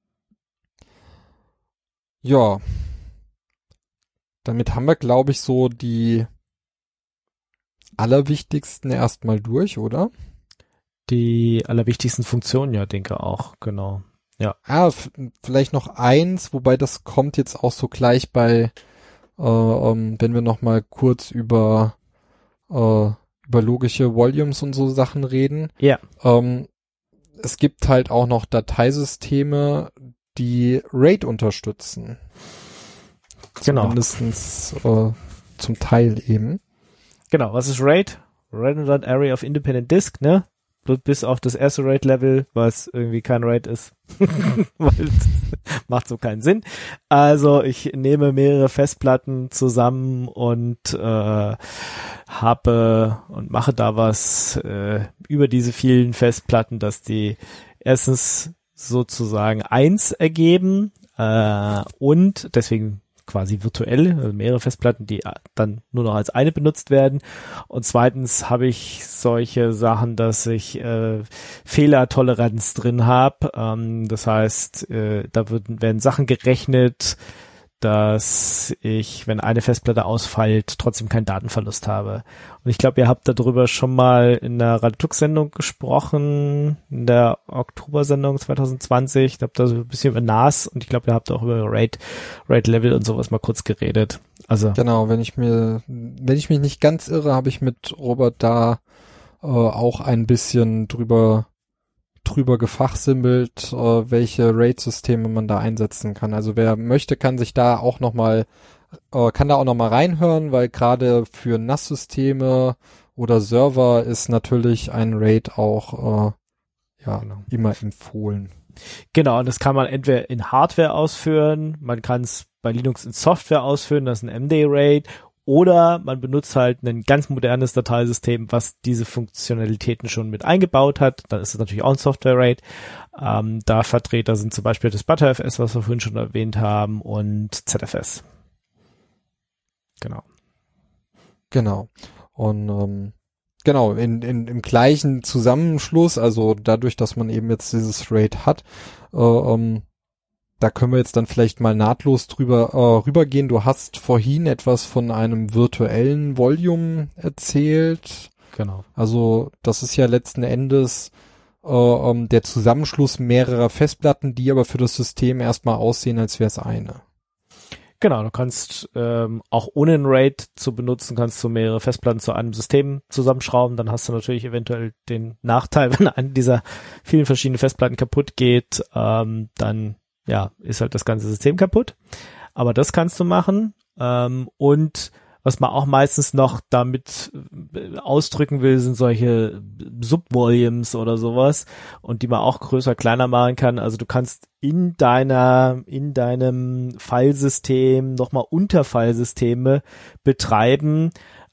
Ja, damit haben wir, glaube ich, so die allerwichtigsten erstmal durch, oder?
Die allerwichtigsten Funktionen, ja, denke auch, genau. Ja.
Vielleicht noch eins, wobei das kommt jetzt auch so gleich bei, wenn wir noch mal kurz über logische Volumes und so Sachen reden.
Ja.
Es gibt halt auch noch Dateisysteme, die RAID unterstützen.
Genau.
Mindestens zum Teil eben.
Genau, was ist RAID? Redundant Array of Independent Disk, ne? Bis auf das erste RAID-Level, was irgendwie kein RAID ist. Weil macht so keinen Sinn. Also ich nehme mehrere Festplatten zusammen und mache da was über diese vielen Festplatten, dass die erstens sozusagen 1 ergeben und deswegen quasi virtuell, also mehrere Festplatten, die dann nur noch als eine benutzt werden. Und zweitens habe ich solche Sachen, dass ich Fehlertoleranz drin habe. Das heißt, da werden Sachen gerechnet, dass ich, wenn eine Festplatte ausfällt, trotzdem keinen Datenverlust habe. Und ich glaube, ihr habt darüber schon mal in der Radetux-Sendung gesprochen, in der Oktober-Sendung 2020. Ich glaube, da so ein bisschen über NAS und ich glaube, ihr habt auch über RAID-Level und sowas mal kurz geredet. Also
Genau, wenn ich mich nicht ganz irre, habe ich mit Robert da auch ein bisschen drüber gefachsimpelt, welche RAID-Systeme man da einsetzen kann. Also wer möchte, kann sich da auch nochmal reinhören, weil gerade für NAS-Systeme oder Server ist natürlich ein RAID auch immer empfohlen.
genau, und das kann man entweder in Hardware ausführen, man kann es bei Linux in Software ausführen, das ist ein MD-RAID, oder man benutzt halt ein ganz modernes Dateisystem, was diese Funktionalitäten schon mit eingebaut hat. Dann ist es natürlich auch ein Software-RAID. Da Vertreter sind zum Beispiel das ButterFS, was wir vorhin schon erwähnt haben, und ZFS. Genau.
Genau. Und genau, im gleichen Zusammenschluss, also dadurch, dass man eben jetzt dieses RAID hat, da können wir jetzt dann vielleicht mal nahtlos rübergehen. Du hast vorhin etwas von einem virtuellen Volume erzählt.
Genau.
Also das ist ja letzten Endes der Zusammenschluss mehrerer Festplatten, die aber für das System erstmal aussehen, als wäre es eine.
Genau, du kannst auch ohne ein RAID zu benutzen, kannst du mehrere Festplatten zu einem System zusammenschrauben. Dann hast du natürlich eventuell den Nachteil, wenn eine dieser vielen verschiedenen Festplatten kaputt geht, dann ist halt das ganze System kaputt. Aber das kannst du machen. Und was man auch meistens noch damit ausdrücken will, sind solche Subvolumes oder sowas und die man auch größer, kleiner machen kann. Also du kannst in deinem Filesystem nochmal Unterfilesysteme betreiben,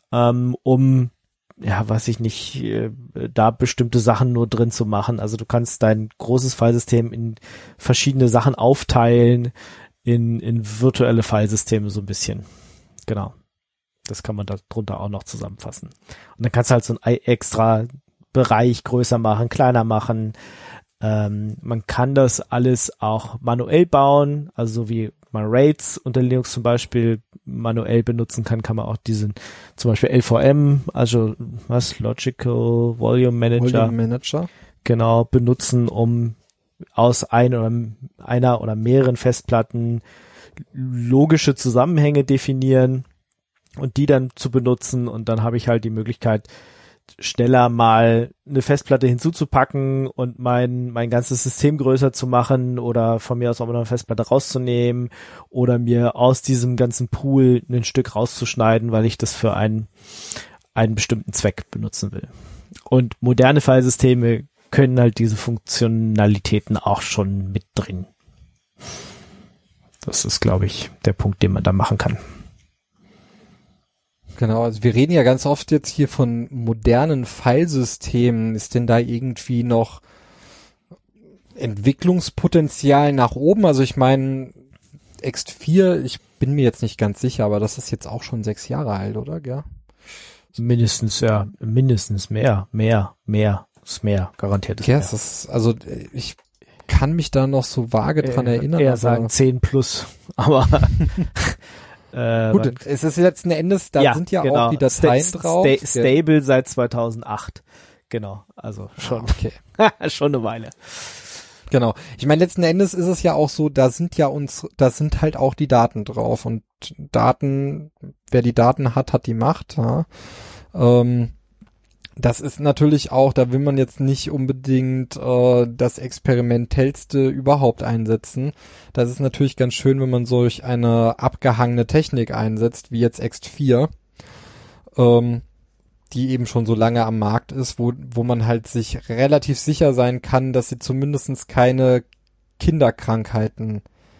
da bestimmte Sachen nur drin zu machen. Also du kannst dein großes Filesystem in verschiedene Sachen aufteilen, in virtuelle Filesysteme so ein bisschen. Genau. Das kann man da drunter auch noch zusammenfassen. Und dann kannst du halt so einen extra Bereich größer machen, kleiner machen. Man kann das alles auch manuell bauen, also so wie man RAIDs unter Linux zum Beispiel manuell benutzen kann, kann man auch diesen zum Beispiel LVM, also Logical Volume Manager, genau, benutzen, um aus einer oder mehreren Festplatten logische Zusammenhänge definieren und die dann zu benutzen, und dann habe ich halt die Möglichkeit, schneller mal eine Festplatte hinzuzupacken und mein ganzes System größer zu machen oder von mir aus auch mal eine Festplatte rauszunehmen oder mir aus diesem ganzen Pool ein Stück rauszuschneiden, weil ich das für einen bestimmten Zweck benutzen will. Und moderne Filesysteme können halt diese Funktionalitäten auch schon mit drin. Das ist, glaube ich, der Punkt, den man da machen kann.
Genau, also wir reden ja ganz oft jetzt hier von modernen Filesystemen. Ist denn da irgendwie noch Entwicklungspotenzial nach oben? Also ich meine, Ext4, ich bin mir jetzt nicht ganz sicher, aber das ist jetzt auch schon 6 Jahre alt, oder? Ja.
Mindestens mehr, ist mehr, garantiert ist
ja,
mehr.
Also ich kann mich da noch so vage dran erinnern.
Eher sagen 10 plus, aber
gut, es ist letzten Endes, da sind ja genau auch die Dateien drauf.
Stable seit 2008. Genau, also schon,
okay.
Schon eine Weile.
Genau. Ich meine, letzten Endes ist es ja auch so, da sind halt auch die Daten drauf, und Daten, wer die Daten hat die Macht, ja. Das ist natürlich auch, da will man jetzt nicht unbedingt das Experimentellste überhaupt einsetzen. Das ist natürlich ganz schön, wenn man solch eine abgehangene Technik einsetzt, wie jetzt Ext4, die eben schon so lange am Markt ist, wo man halt sich relativ sicher sein kann, dass sie zumindest keine Kinderkrankheiten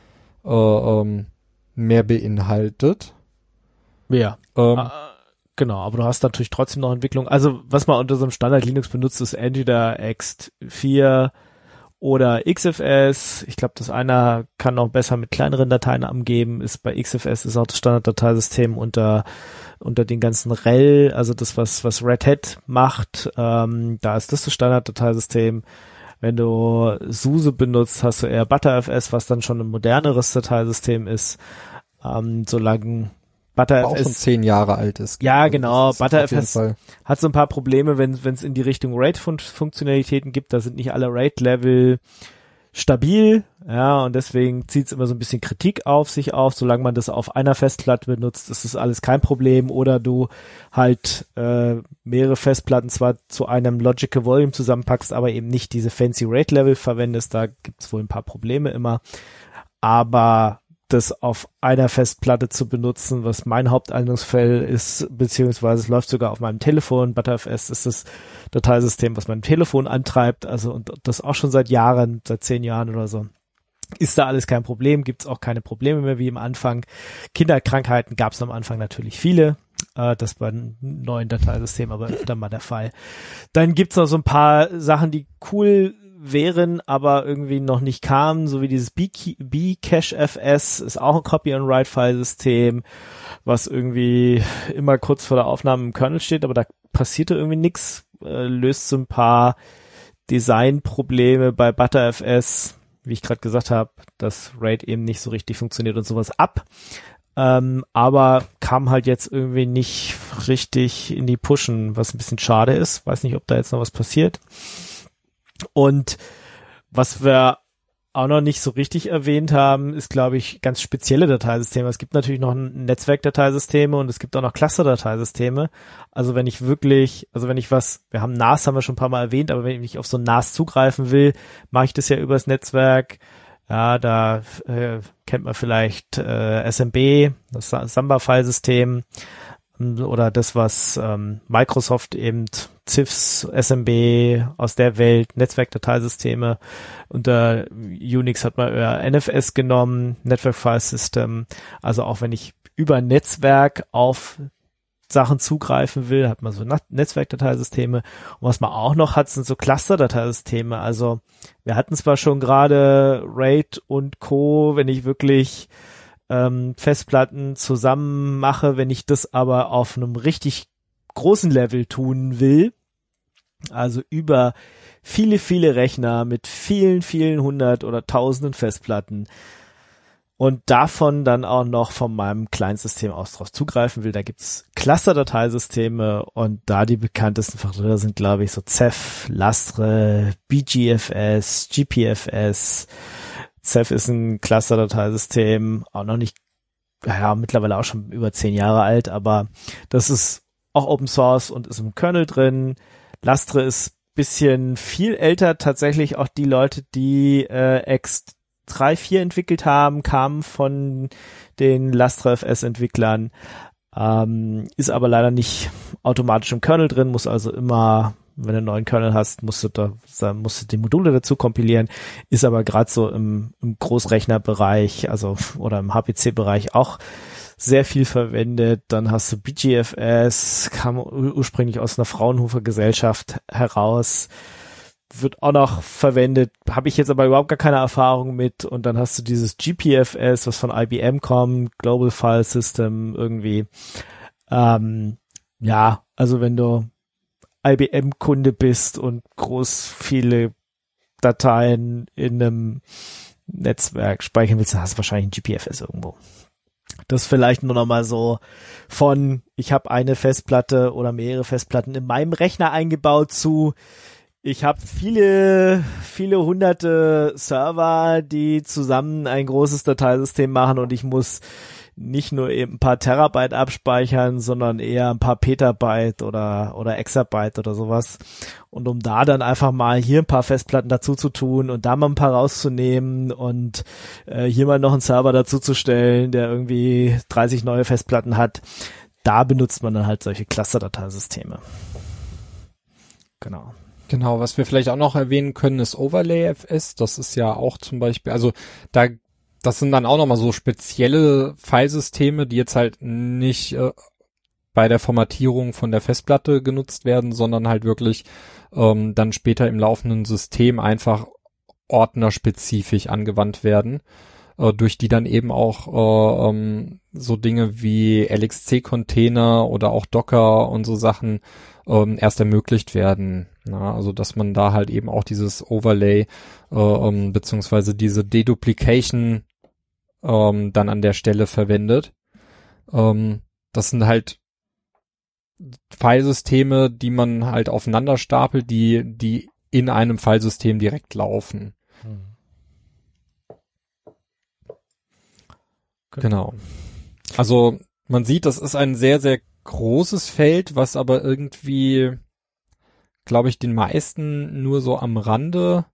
mehr beinhaltet.
Ja. Genau, aber du hast natürlich trotzdem noch Entwicklung. Also was man unter so einem Standard Linux benutzt, ist entweder Ext4 Oder XFS, ich glaube, das einer kann noch besser mit kleineren Dateien angeben, ist bei XFS ist auch das Standarddateisystem unter den ganzen RHEL, also das, was Red Hat macht, da ist das Standarddateisystem. Wenn du SUSE benutzt, hast du eher ButterFS, was dann schon ein moderneres Dateisystem ist, solange ButterFS
auch schon 10 Jahre alt ist.
Ja, genau.
ButterFS
hat so ein paar Probleme, wenn es in die Richtung RAID-Funktionalitäten gibt. Da sind nicht alle RAID-Level stabil, ja, und deswegen zieht es immer so ein bisschen Kritik auf sich auf. Solange man das auf einer Festplatte benutzt, ist das alles kein Problem. Oder du halt mehrere Festplatten zwar zu einem Logical Volume zusammenpackst, aber eben nicht diese fancy RAID-Level verwendest. Da gibt es wohl ein paar Probleme immer. Aber das auf einer Festplatte zu benutzen, was mein Hauptanwendungsfall ist, beziehungsweise es läuft sogar auf meinem Telefon. ButterFS ist das Dateisystem, was mein Telefon antreibt, also und das auch schon seit Jahren, seit 10 Jahren oder so. Ist da alles kein Problem, gibt's auch keine Probleme mehr wie am Anfang. Kinderkrankheiten gab's am Anfang natürlich viele. Das bei einem neuen Dateisystem aber öfter mal der Fall. Dann gibt's noch so ein paar Sachen, die cool wären, aber irgendwie noch nicht kamen, so wie dieses Bcache-FS ist auch ein Copy-and-Write-File-System, was irgendwie immer kurz vor der Aufnahme im Kernel steht, aber da passierte irgendwie nichts, löst so ein paar Designprobleme bei ButterFS, wie ich gerade gesagt habe, dass RAID eben nicht so richtig funktioniert und sowas ab. Aber kam halt jetzt irgendwie nicht richtig in die Pushen, was ein bisschen schade ist. Weiß nicht, ob da jetzt noch was passiert. Und was wir auch noch nicht so richtig erwähnt haben, ist, glaube ich, ganz spezielle Dateisysteme. Es gibt natürlich noch Netzwerkdateisysteme und es gibt auch noch Cluster-Dateisysteme. Also wir haben NAS, haben wir schon ein paar Mal erwähnt, aber wenn ich auf so ein NAS zugreifen will, mache ich das ja übers Netzwerk. Ja, da kennt man vielleicht SMB, das Samba-File-System, oder das, was Microsoft eben CIFS, SMB aus der Welt, Netzwerkdateisysteme. Unter Unix hat man eher NFS genommen, Network File System. Also auch wenn ich über Netzwerk auf Sachen zugreifen will, hat man so Netzwerkdateisysteme. Und was man auch noch hat, sind so Cluster-Dateisysteme. Also wir hatten zwar schon gerade RAID und Co., wenn ich wirklich Festplatten zusammen mache, wenn ich das aber auf einem richtig großen Level tun will, also über viele, viele Rechner mit vielen, vielen 100 oder tausenden Festplatten und davon dann auch noch von meinem Client-System aus drauf zugreifen will, da gibt's Cluster-Dateisysteme und da die bekanntesten Fachwörter sind, glaube ich, so Ceph, Lastre, BGFS, GPFS. Ceph ist ein Cluster-Dateisystem, auch noch nicht, ja, mittlerweile auch schon über 10 Jahre alt, aber das ist auch Open Source und ist im Kernel drin. Lastre ist bisschen viel älter, tatsächlich auch die Leute, die X3.4 entwickelt haben, kamen von den Lastre-FS-Entwicklern, ist aber leider nicht automatisch im Kernel drin, muss also immer, wenn du einen neuen Kernel hast, musst du die Module dazu kompilieren, ist aber gerade so im Großrechnerbereich, also oder im HPC-Bereich auch sehr viel verwendet. Dann hast du BGFS, kam ursprünglich aus einer Fraunhofer Gesellschaft heraus, wird auch noch verwendet, habe ich jetzt aber überhaupt gar keine Erfahrung mit. Und dann hast du dieses GPFS, was von IBM kommt, Global File System irgendwie. Ja, also wenn du IBM-Kunde bist und groß viele Dateien in einem Netzwerk speichern willst, dann hast du wahrscheinlich ein GPFS irgendwo. Das vielleicht nur noch mal so von, ich habe eine Festplatte oder mehrere Festplatten in meinem Rechner eingebaut zu, ich habe viele, viele hunderte Server, die zusammen ein großes Dateisystem machen und ich muss nicht nur eben ein paar Terabyte abspeichern, sondern eher ein paar Petabyte oder Exabyte oder sowas. Und um da dann einfach mal hier ein paar Festplatten dazu zu tun und da mal ein paar rauszunehmen und hier mal noch einen Server dazu zu stellen, der irgendwie 30 neue Festplatten hat, da benutzt man dann halt solche Cluster-Dateisysteme. Genau.
Genau, was wir vielleicht auch noch erwähnen können, ist Overlay-FS. Das ist ja auch zum Beispiel, also das sind dann auch nochmal so spezielle Filesysteme, die jetzt halt nicht bei der Formatierung von der Festplatte genutzt werden, sondern halt wirklich dann später im laufenden System einfach ordnerspezifisch angewandt werden, durch die dann eben auch so Dinge wie LXC-Container oder auch Docker und so Sachen erst ermöglicht werden. Na, also dass man da halt eben auch dieses Overlay beziehungsweise diese Deduplication dann an der Stelle verwendet. Das sind halt Filesysteme, die man halt aufeinander stapelt, die in einem Filesystem direkt laufen. Genau. Also man sieht, das ist ein sehr, sehr großes Feld, was aber irgendwie, glaube ich, den meisten nur so am Rande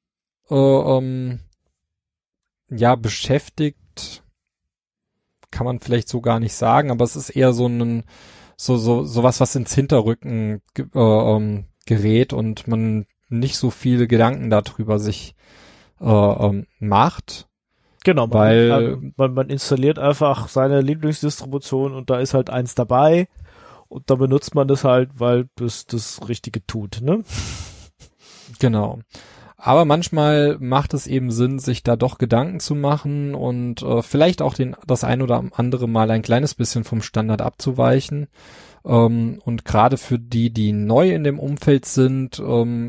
beschäftigt. Kann man vielleicht so gar nicht sagen, aber es ist eher so was ins Hinterrücken gerät und man nicht so viele Gedanken darüber sich macht.
Genau,
weil
man installiert einfach seine Lieblingsdistribution und da ist halt eins dabei und da benutzt man das halt, weil das Richtige tut, ne?
Genau. Aber manchmal macht es eben Sinn, sich da doch Gedanken zu machen und vielleicht auch das ein oder andere Mal ein kleines bisschen vom Standard abzuweichen. Und gerade für die neu in dem Umfeld sind,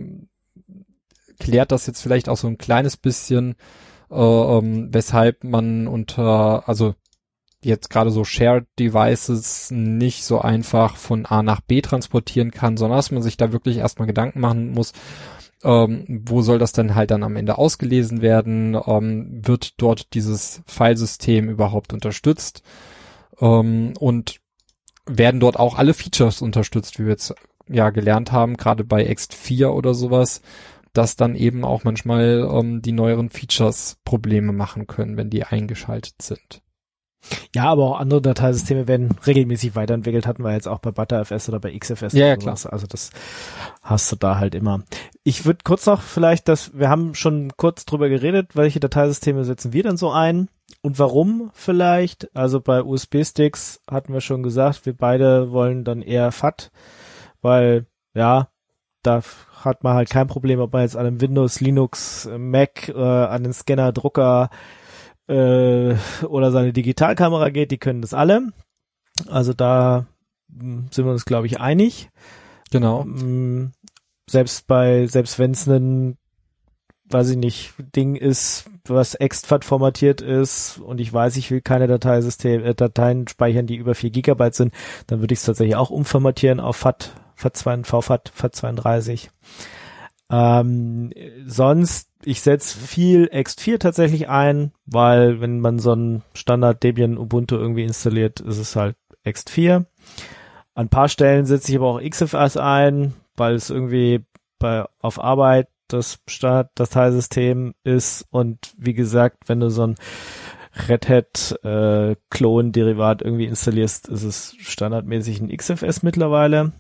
klärt das jetzt vielleicht auch so ein kleines bisschen, weshalb man also jetzt gerade so Shared Devices nicht so einfach von A nach B transportieren kann, sondern dass man sich da wirklich erstmal Gedanken machen muss, wo soll das denn halt dann am Ende ausgelesen werden, wird dort dieses Filesystem überhaupt unterstützt, und werden dort auch alle Features unterstützt, wie wir jetzt ja gelernt haben, gerade bei ext4 oder sowas, dass dann eben auch manchmal die neueren Features Probleme machen können, wenn die eingeschaltet sind.
Ja, aber auch andere Dateisysteme werden regelmäßig weiterentwickelt, hatten wir jetzt auch bei ButterFS oder bei XFS.
Ja,
oder sowas. Klar. Also das hast du da halt immer. Ich würde kurz noch vielleicht, wir haben schon kurz drüber geredet, welche Dateisysteme setzen wir denn so ein und warum vielleicht. Also bei USB-Sticks hatten wir schon gesagt, wir beide wollen dann eher FAT, weil ja, da hat man halt kein Problem, ob man jetzt an einem Windows, Linux, Mac, an den Scanner, Drucker oder seine Digitalkamera geht, die können das alle. Also da sind wir uns, glaube ich, einig.
Genau.
Selbst wenn es ein, weiß ich nicht, Ding ist, was extFAT formatiert ist und ich weiß, ich will keine Dateien speichern, die über 4 Gigabyte sind, dann würde ich es tatsächlich auch umformatieren auf FAT, FAT32. Sonst, ich setze viel ext4 tatsächlich ein, weil wenn man so ein Standard Debian Ubuntu irgendwie installiert, ist es halt ext4. An ein paar Stellen setze ich aber auch XFS ein, weil es irgendwie auf Arbeit das Standard-Dateisystem ist und wie gesagt, wenn du so ein Red Hat Klon-Derivat irgendwie installierst, ist es standardmäßig ein XFS mittlerweile.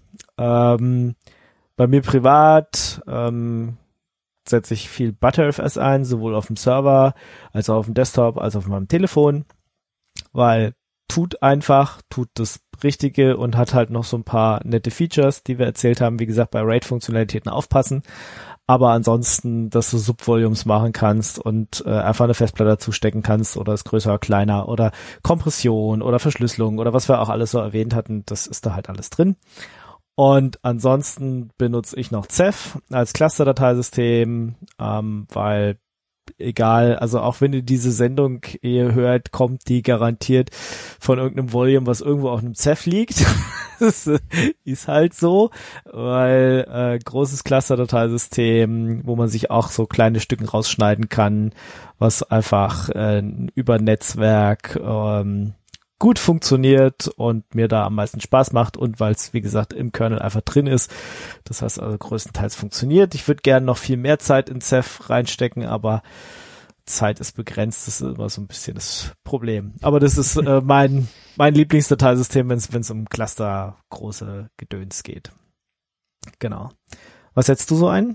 Bei mir privat setze ich viel ButterFS ein, sowohl auf dem Server als auch auf dem Desktop als auch auf meinem Telefon, weil tut das Richtige und hat halt noch so ein paar nette Features, die wir erzählt haben. Wie gesagt, bei RAID-Funktionalitäten aufpassen, aber ansonsten, dass du Subvolumes machen kannst und einfach eine Festplatte dazu stecken kannst oder es größer oder kleiner oder Kompression oder Verschlüsselung oder was wir auch alles so erwähnt hatten, das ist da halt alles drin. Und ansonsten benutze ich noch Ceph als Cluster-Dateisystem, weil egal, also auch wenn ihr diese Sendung hört, kommt die garantiert von irgendeinem Volume, was irgendwo auf einem Ceph liegt. Das ist halt so, weil großes Cluster-Dateisystem, wo man sich auch so kleine Stücken rausschneiden kann, was einfach über Netzwerk gut funktioniert und mir da am meisten Spaß macht und weil es, wie gesagt, im Kernel einfach drin ist. Das heißt also größtenteils funktioniert. Ich würde gerne noch viel mehr Zeit in Ceph reinstecken, aber Zeit ist begrenzt. Das ist immer so ein bisschen das Problem. Aber das ist mein Lieblingsdateisystem, wenn es um Cluster große Gedöns geht. Genau. Was setzt du so ein?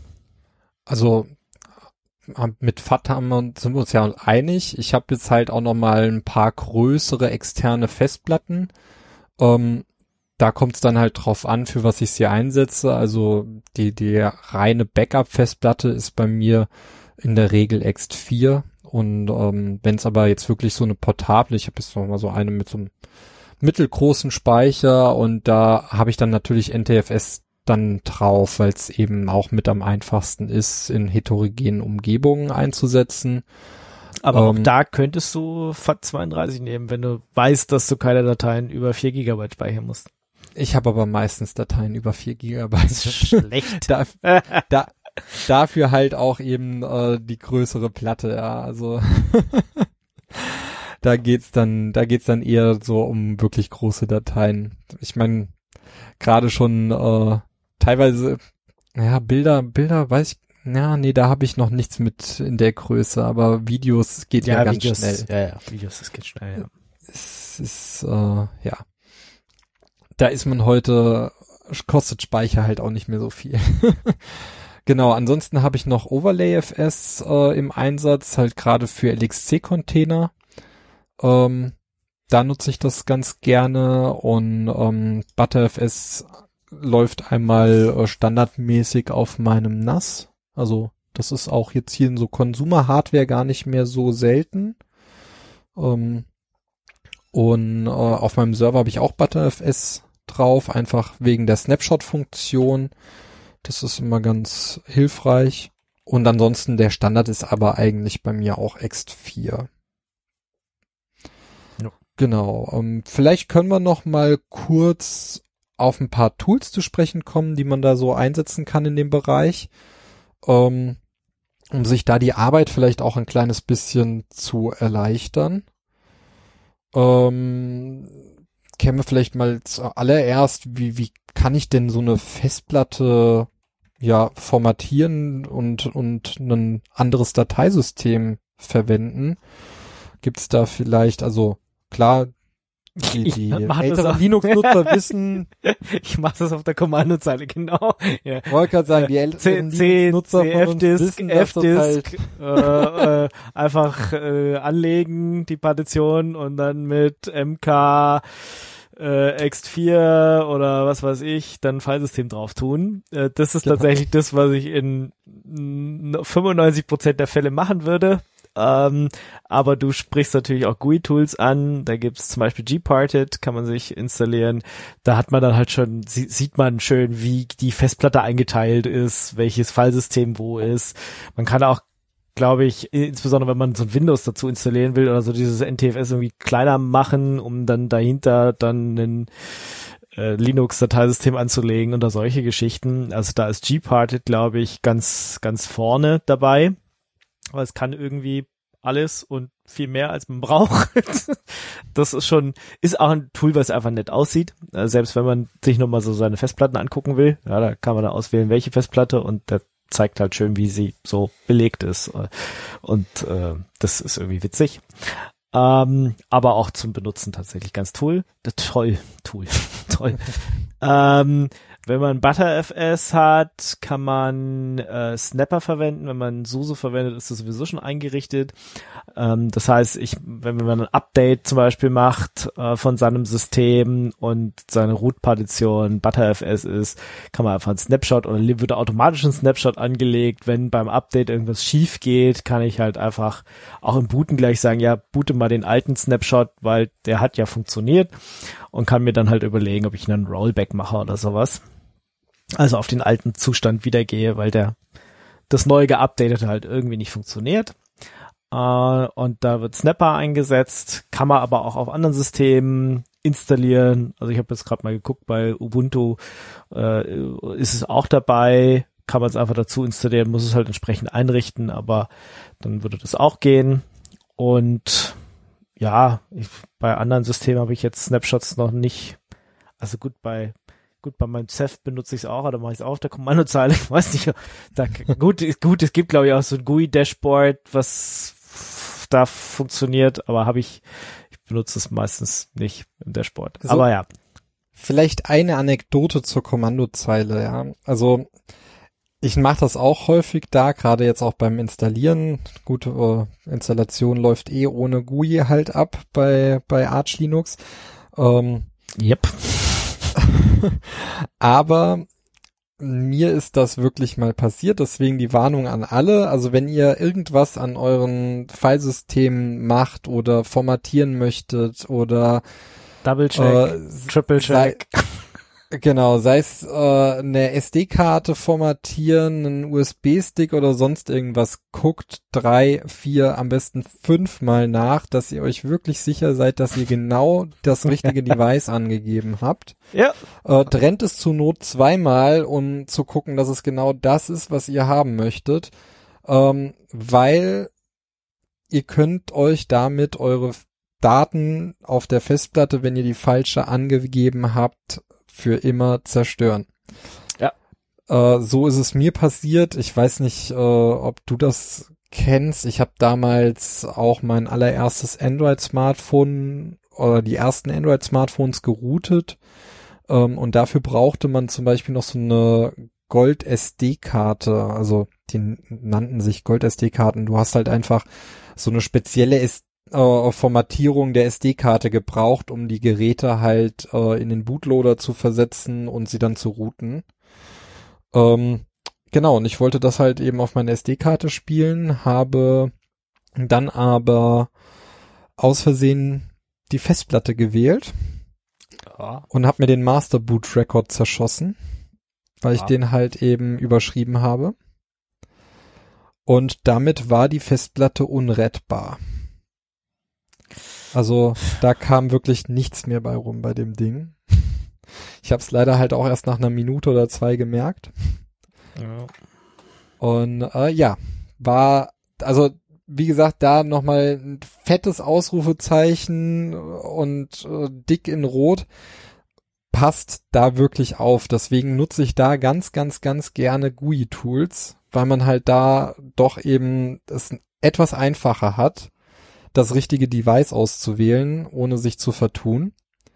Also mit FAT sind wir uns ja einig. Ich habe jetzt halt auch noch mal ein paar größere externe Festplatten. Da kommt es dann halt drauf an, für was ich sie einsetze. Also die reine Backup-Festplatte ist bei mir in der Regel ext4 und wenn es aber jetzt wirklich so eine portable, ich habe jetzt noch mal so eine mit so einem mittelgroßen Speicher und da habe ich dann natürlich NTFS dann drauf, weil es eben auch mit am einfachsten ist, in heterogenen Umgebungen einzusetzen.
Aber auch da könntest du FAT32 nehmen, wenn du weißt, dass du keine Dateien über 4 GB speichern musst.
Ich habe aber meistens Dateien über 4 GB.
Schlecht.
Dafür halt auch eben die größere Platte, ja, also da geht's dann eher so um wirklich große Dateien. Ich meine, gerade schon teilweise, ja, Bilder weiß ich, ja, nee, da habe ich noch nichts mit in der Größe, aber Videos geht ja ganz
Videos,
schnell.
Ja, Videos, das geht schnell, ja.
Es ist, ja. Da ist man heute, kostet Speicher halt auch nicht mehr so viel. Genau, ansonsten habe ich noch OverlayFS im Einsatz, halt gerade für LXC-Container. Da nutze ich das ganz gerne und ButterFS läuft einmal standardmäßig auf meinem NAS. Also das ist auch jetzt hier in so Consumer-Hardware gar nicht mehr so selten. Und auf meinem Server habe ich auch ButterFS drauf, einfach wegen der Snapshot-Funktion. Das ist immer ganz hilfreich. Und ansonsten der Standard ist aber eigentlich bei mir auch ext4.
Ja.
Genau. Vielleicht können wir noch mal kurz auf ein paar Tools zu sprechen kommen, die man da so einsetzen kann in dem Bereich, um sich da die Arbeit vielleicht auch ein kleines bisschen zu erleichtern. Käme vielleicht mal zuallererst, wie kann ich denn so eine Festplatte ja formatieren und ein anderes Dateisystem verwenden? Gibt's da vielleicht, also klar, die älteren Linux-Nutzer wissen.
Ich mache das auf der Kommandozeile, genau. Ja.
Ich wollte gerade sagen, die älteren Linux-Nutzer von uns wissen, dass das halt
einfach anlegen, die Partition und dann mit MK ext4 oder was weiß ich, dann Filesystem drauf tun. Das ist tatsächlich das, was ich in 95% der Fälle machen würde. Aber du sprichst natürlich auch GUI-Tools an, da gibt's zum Beispiel Gparted, kann man sich installieren, da hat man dann halt schon, sieht man schön, wie die Festplatte eingeteilt ist, welches Filesystem wo ist. Man kann auch, glaube ich, insbesondere wenn man so ein Windows dazu installieren will oder so dieses NTFS irgendwie kleiner machen, um dann dahinter dann ein Linux-Dateisystem anzulegen oder solche Geschichten. Also da ist Gparted, glaube ich, ganz, ganz vorne dabei. Aber es kann irgendwie alles und viel mehr, als man braucht. Das ist auch ein Tool, was einfach nett aussieht. Selbst wenn man sich nochmal so seine Festplatten angucken will, ja, da kann man da auswählen, welche Festplatte und der zeigt halt schön, wie sie so belegt ist. Und das ist irgendwie witzig. Aber auch zum Benutzen tatsächlich ganz toll. Toll. Wenn man ButterFS hat, kann man Snapper verwenden. Wenn man SUSE verwendet, ist das sowieso schon eingerichtet. Das heißt, wenn man ein Update zum Beispiel macht von seinem System und seine Root-Partition ButterFS ist, kann man einfach einen Snapshot oder wird automatisch ein Snapshot angelegt. Wenn beim Update irgendwas schief geht, kann ich halt einfach auch im Booten gleich sagen, ja, boote mal den alten Snapshot, weil der hat ja funktioniert und kann mir dann halt überlegen, ob ich einen Rollback mache oder sowas. Also auf den alten Zustand wiedergehe, weil das neue geupdatete halt irgendwie nicht funktioniert. Und da wird Snapper eingesetzt, kann man aber auch auf anderen Systemen installieren. Also ich habe jetzt gerade mal geguckt, bei Ubuntu ist es auch dabei, kann man es einfach dazu installieren, muss es halt entsprechend einrichten, aber dann würde das auch gehen. Und ja, bei anderen Systemen habe ich jetzt Snapshots noch nicht, also gut, bei meinem Ceph benutze ich es auch, oder mache ich es auch auf der Kommandozeile, ich weiß nicht, gut, es gibt glaube ich auch so ein GUI-Dashboard, was da funktioniert, aber ich benutze es meistens nicht im Dashboard, also, aber ja.
Vielleicht eine Anekdote zur Kommandozeile, ja, also ich mache das auch häufig da, gerade jetzt auch beim Installieren. Gut, Installation läuft ohne GUI halt ab bei Arch Linux.
Yep.
Aber mir ist das wirklich mal passiert, deswegen die Warnung an alle. Also wenn ihr irgendwas an euren Filesystemen macht oder formatieren möchtet oder
Double Check, Triple Check.
Genau, sei es eine SD-Karte formatieren, einen USB-Stick oder sonst irgendwas, guckt 3, 4, am besten 5 Mal nach, dass ihr euch wirklich sicher seid, dass ihr genau das richtige Device angegeben habt.
Ja.
Trennt es zur Not 2-mal, um zu gucken, dass es genau das ist, was ihr haben möchtet, weil ihr könnt euch damit eure Daten auf der Festplatte, wenn ihr die falsche angegeben habt, für immer zerstören.
Ja.
So ist es mir passiert. Ich weiß nicht, ob du das kennst. Ich habe damals auch mein allererstes Android-Smartphone oder die ersten Android-Smartphones geroutet. Und dafür brauchte man zum Beispiel noch so eine Gold-SD-Karte. Also die nannten sich Gold-SD-Karten. Du hast halt einfach so eine spezielle Formatierung der SD-Karte gebraucht, um die Geräte halt in den Bootloader zu versetzen und sie dann zu routen. Genau, und ich wollte das halt eben auf meine SD-Karte spielen, habe dann aber aus Versehen die Festplatte gewählt und habe mir den Master Boot Record zerschossen, weil ich den halt eben überschrieben habe. Und damit war die Festplatte unrettbar. Also da kam wirklich nichts mehr bei rum bei dem Ding. Ich habe es leider halt auch erst nach einer Minute oder 2 gemerkt.
Ja.
Und war, also wie gesagt, da nochmal ein fettes Ausrufezeichen und dick in Rot. Passt da wirklich auf. Deswegen nutze ich da ganz, ganz, ganz gerne GUI-Tools, weil man halt da doch eben es etwas einfacher hat, das richtige Device auszuwählen, ohne sich zu vertun.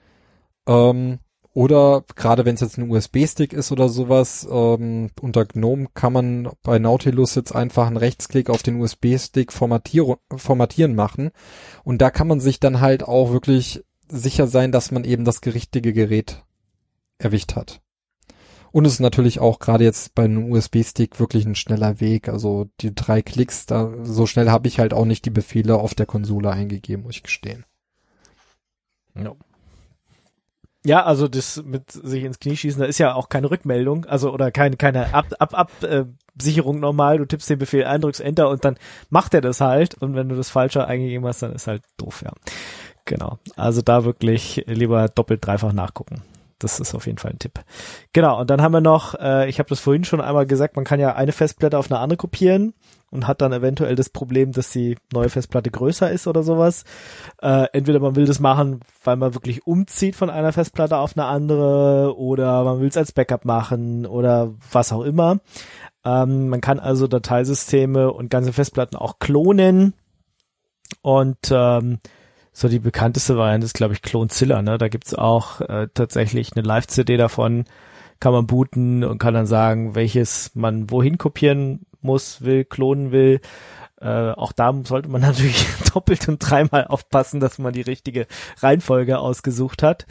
Oder gerade wenn es jetzt ein USB-Stick ist oder sowas, unter GNOME kann man bei Nautilus jetzt einfach einen Rechtsklick auf den USB-Stick formatieren machen. Und da kann man sich dann halt auch wirklich sicher sein, dass man eben das richtige Gerät erwischt hat. Und es ist natürlich auch gerade jetzt bei einem USB-Stick wirklich ein schneller Weg. Also die 3 Klicks, da so schnell habe ich halt auch nicht die Befehle auf der Konsole eingegeben, muss ich gestehen.
No. Ja, also das mit sich ins Knie schießen, da ist ja auch keine Rückmeldung, also oder keine Sicherung normal. Du tippst den Befehl ein, drückst Enter und dann macht er das halt. Und wenn du das Falsche eingegeben hast, dann ist halt doof, ja. Genau. Also da wirklich lieber doppelt, dreifach nachgucken. Das ist auf jeden Fall ein Tipp. Genau, und dann haben wir noch, ich habe das vorhin schon einmal gesagt, man kann ja eine Festplatte auf eine andere kopieren und hat dann eventuell das Problem, dass die neue Festplatte größer ist oder sowas. Entweder man will das machen, weil man wirklich umzieht von einer Festplatte auf eine andere oder man will es als Backup machen oder was auch immer. Man kann also Dateisysteme und ganze Festplatten auch klonen und so die bekannteste Variante ist, glaube ich, Clonezilla, ne? Da gibt's auch tatsächlich eine Live-CD davon, kann man booten und kann dann sagen, welches man wohin kopieren muss, klonen will. Auch da sollte man natürlich doppelt und dreimal aufpassen, dass man die richtige Reihenfolge ausgesucht hat.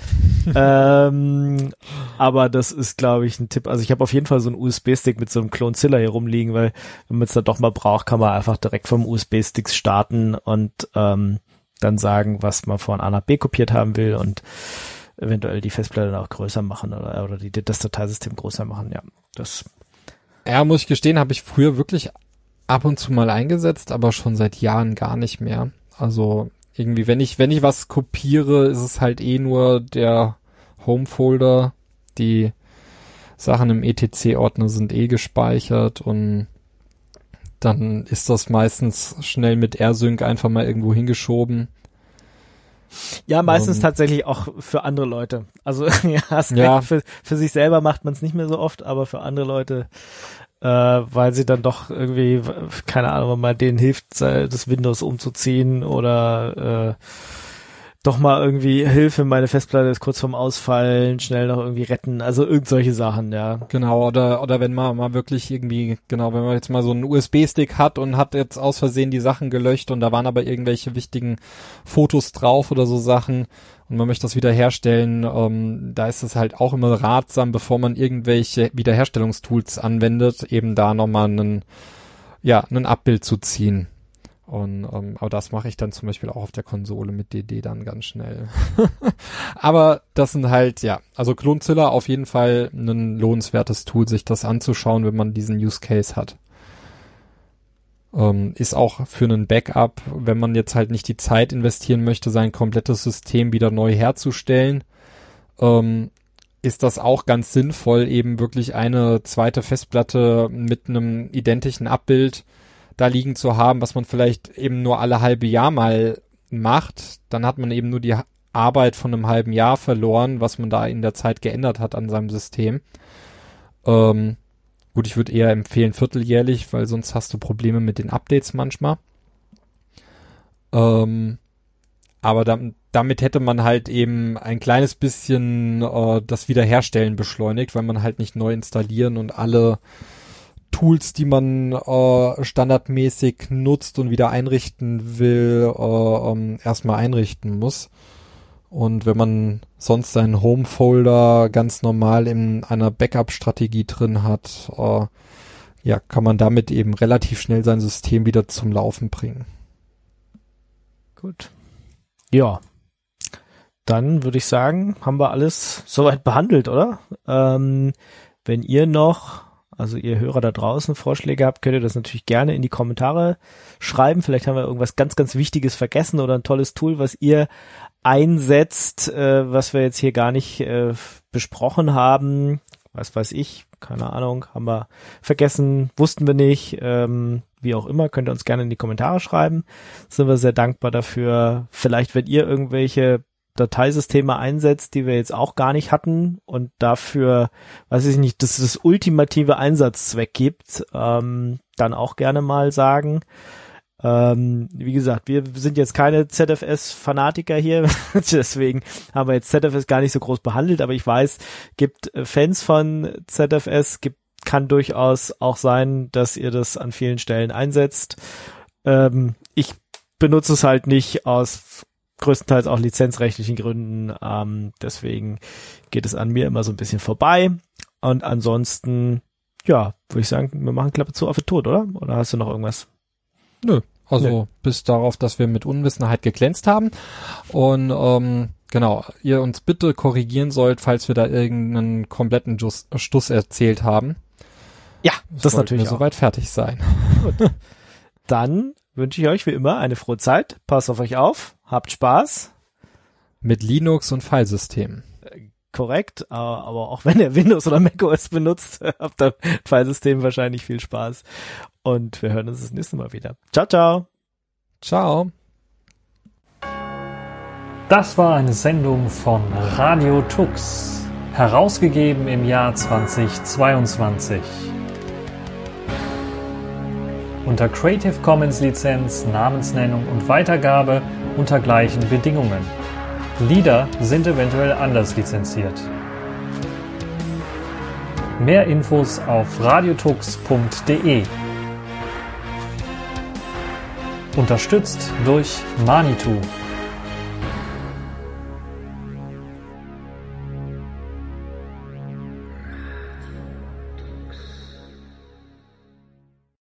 Aber das ist, glaube ich, ein Tipp. Also ich habe auf jeden Fall so einen USB-Stick mit so einem Clonezilla hier rumliegen, weil wenn man es dann doch mal braucht, kann man einfach direkt vom USB-Stick starten und dann sagen, was man von A nach B kopiert haben will und eventuell die Festplatte dann auch größer machen oder das Dateisystem größer machen. Ja, das.
Ja, muss ich gestehen, habe ich früher wirklich ab und zu mal eingesetzt, aber schon seit Jahren gar nicht mehr. Also irgendwie, wenn ich was kopiere, ist es halt nur der Home-Folder. Die Sachen im ETC-Ordner sind gespeichert und dann ist das meistens schnell mit AirSync einfach mal irgendwo hingeschoben.
Ja, meistens tatsächlich auch für andere Leute. Also ja, für sich selber macht man es nicht mehr so oft, aber für andere Leute, weil sie dann doch irgendwie, keine Ahnung, wenn man denen hilft, das Windows umzuziehen oder doch mal irgendwie Hilfe, meine Festplatte ist kurz vorm Ausfallen, schnell noch irgendwie retten, also irgend solche Sachen, ja.
Genau, oder wenn man mal wirklich irgendwie, genau, wenn man jetzt mal so einen USB-Stick hat und hat jetzt aus Versehen die Sachen gelöscht und da waren aber irgendwelche wichtigen Fotos drauf oder so Sachen und man möchte das wiederherstellen, da ist es halt auch immer ratsam, bevor man irgendwelche Wiederherstellungstools anwendet, eben da nochmal ein Abbild zu ziehen. Und aber das mache ich dann zum Beispiel auch auf der Konsole mit DD dann ganz schnell. Aber das sind halt, also Clonezilla auf jeden Fall ein lohnenswertes Tool, sich das anzuschauen, wenn man diesen Use Case hat. Ist auch für einen Backup, wenn man jetzt halt nicht die Zeit investieren möchte, sein komplettes System wieder neu herzustellen, ist das auch ganz sinnvoll, eben wirklich eine zweite Festplatte mit einem identischen Abbild da liegen zu haben, was man vielleicht eben nur alle halbe Jahr mal macht. Dann hat man eben nur die Arbeit von einem halben Jahr verloren, was man da in der Zeit geändert hat an seinem System. Gut, ich würde eher empfehlen vierteljährlich, weil sonst hast du Probleme mit den Updates manchmal. Aber damit hätte man halt eben ein kleines bisschen das Wiederherstellen beschleunigt, weil man halt nicht neu installieren und alle Tools, die man standardmäßig nutzt und wieder einrichten will, erstmal einrichten muss. Und wenn man sonst seinen Home-Folder ganz normal in einer Backup-Strategie drin hat, kann man damit eben relativ schnell sein System wieder zum Laufen bringen.
Gut. Ja. Dann würde ich sagen, haben wir alles soweit behandelt, oder? Wenn ihr noch, also ihr Hörer da draußen, Vorschläge habt, könnt ihr das natürlich gerne in die Kommentare schreiben. Vielleicht haben wir irgendwas ganz, ganz Wichtiges vergessen oder ein tolles Tool, was ihr einsetzt, was wir jetzt hier gar nicht besprochen haben. Was weiß ich, keine Ahnung, haben wir vergessen, wussten wir nicht, wie auch immer, könnt ihr uns gerne in die Kommentare schreiben. Sind wir sehr dankbar dafür. Vielleicht, wenn ihr irgendwelche Dateisysteme einsetzt, die wir jetzt auch gar nicht hatten und dafür, weiß ich nicht, dass es das ultimative Einsatzzweck gibt, dann auch gerne mal sagen. Wie gesagt, wir sind jetzt keine ZFS-Fanatiker hier, deswegen haben wir jetzt ZFS gar nicht so groß behandelt, aber ich weiß, gibt Fans von ZFS, kann durchaus auch sein, dass ihr das an vielen Stellen einsetzt. Ich benutze es halt nicht aus größtenteils auch lizenzrechtlichen Gründen, deswegen geht es an mir immer so ein bisschen vorbei und ansonsten, würde ich sagen, wir machen Klappe zu, Affe tot, oder? Oder hast du noch irgendwas?
Nö, bis darauf, dass wir mit Unwissenheit geglänzt haben und genau, ihr uns bitte korrigieren sollt, falls wir da irgendeinen kompletten Stuss erzählt haben.
Ja, das natürlich
wir soweit fertig sein.
Gut. Dann wünsche ich euch wie immer eine frohe Zeit. Passt auf euch auf, habt Spaß.
Mit Linux und Filesystemen.
Korrekt, aber auch wenn ihr Windows oder macOS benutzt, habt ihr Filesystem wahrscheinlich viel Spaß. Und wir hören uns das nächste Mal wieder. Ciao, ciao.
Ciao.
Das war eine Sendung von Radio Tux, herausgegeben im Jahr 2022. Unter Creative Commons Lizenz, Namensnennung und Weitergabe unter gleichen Bedingungen. Lieder sind eventuell anders lizenziert. Mehr Infos auf radiotux.de. Unterstützt durch Manitou.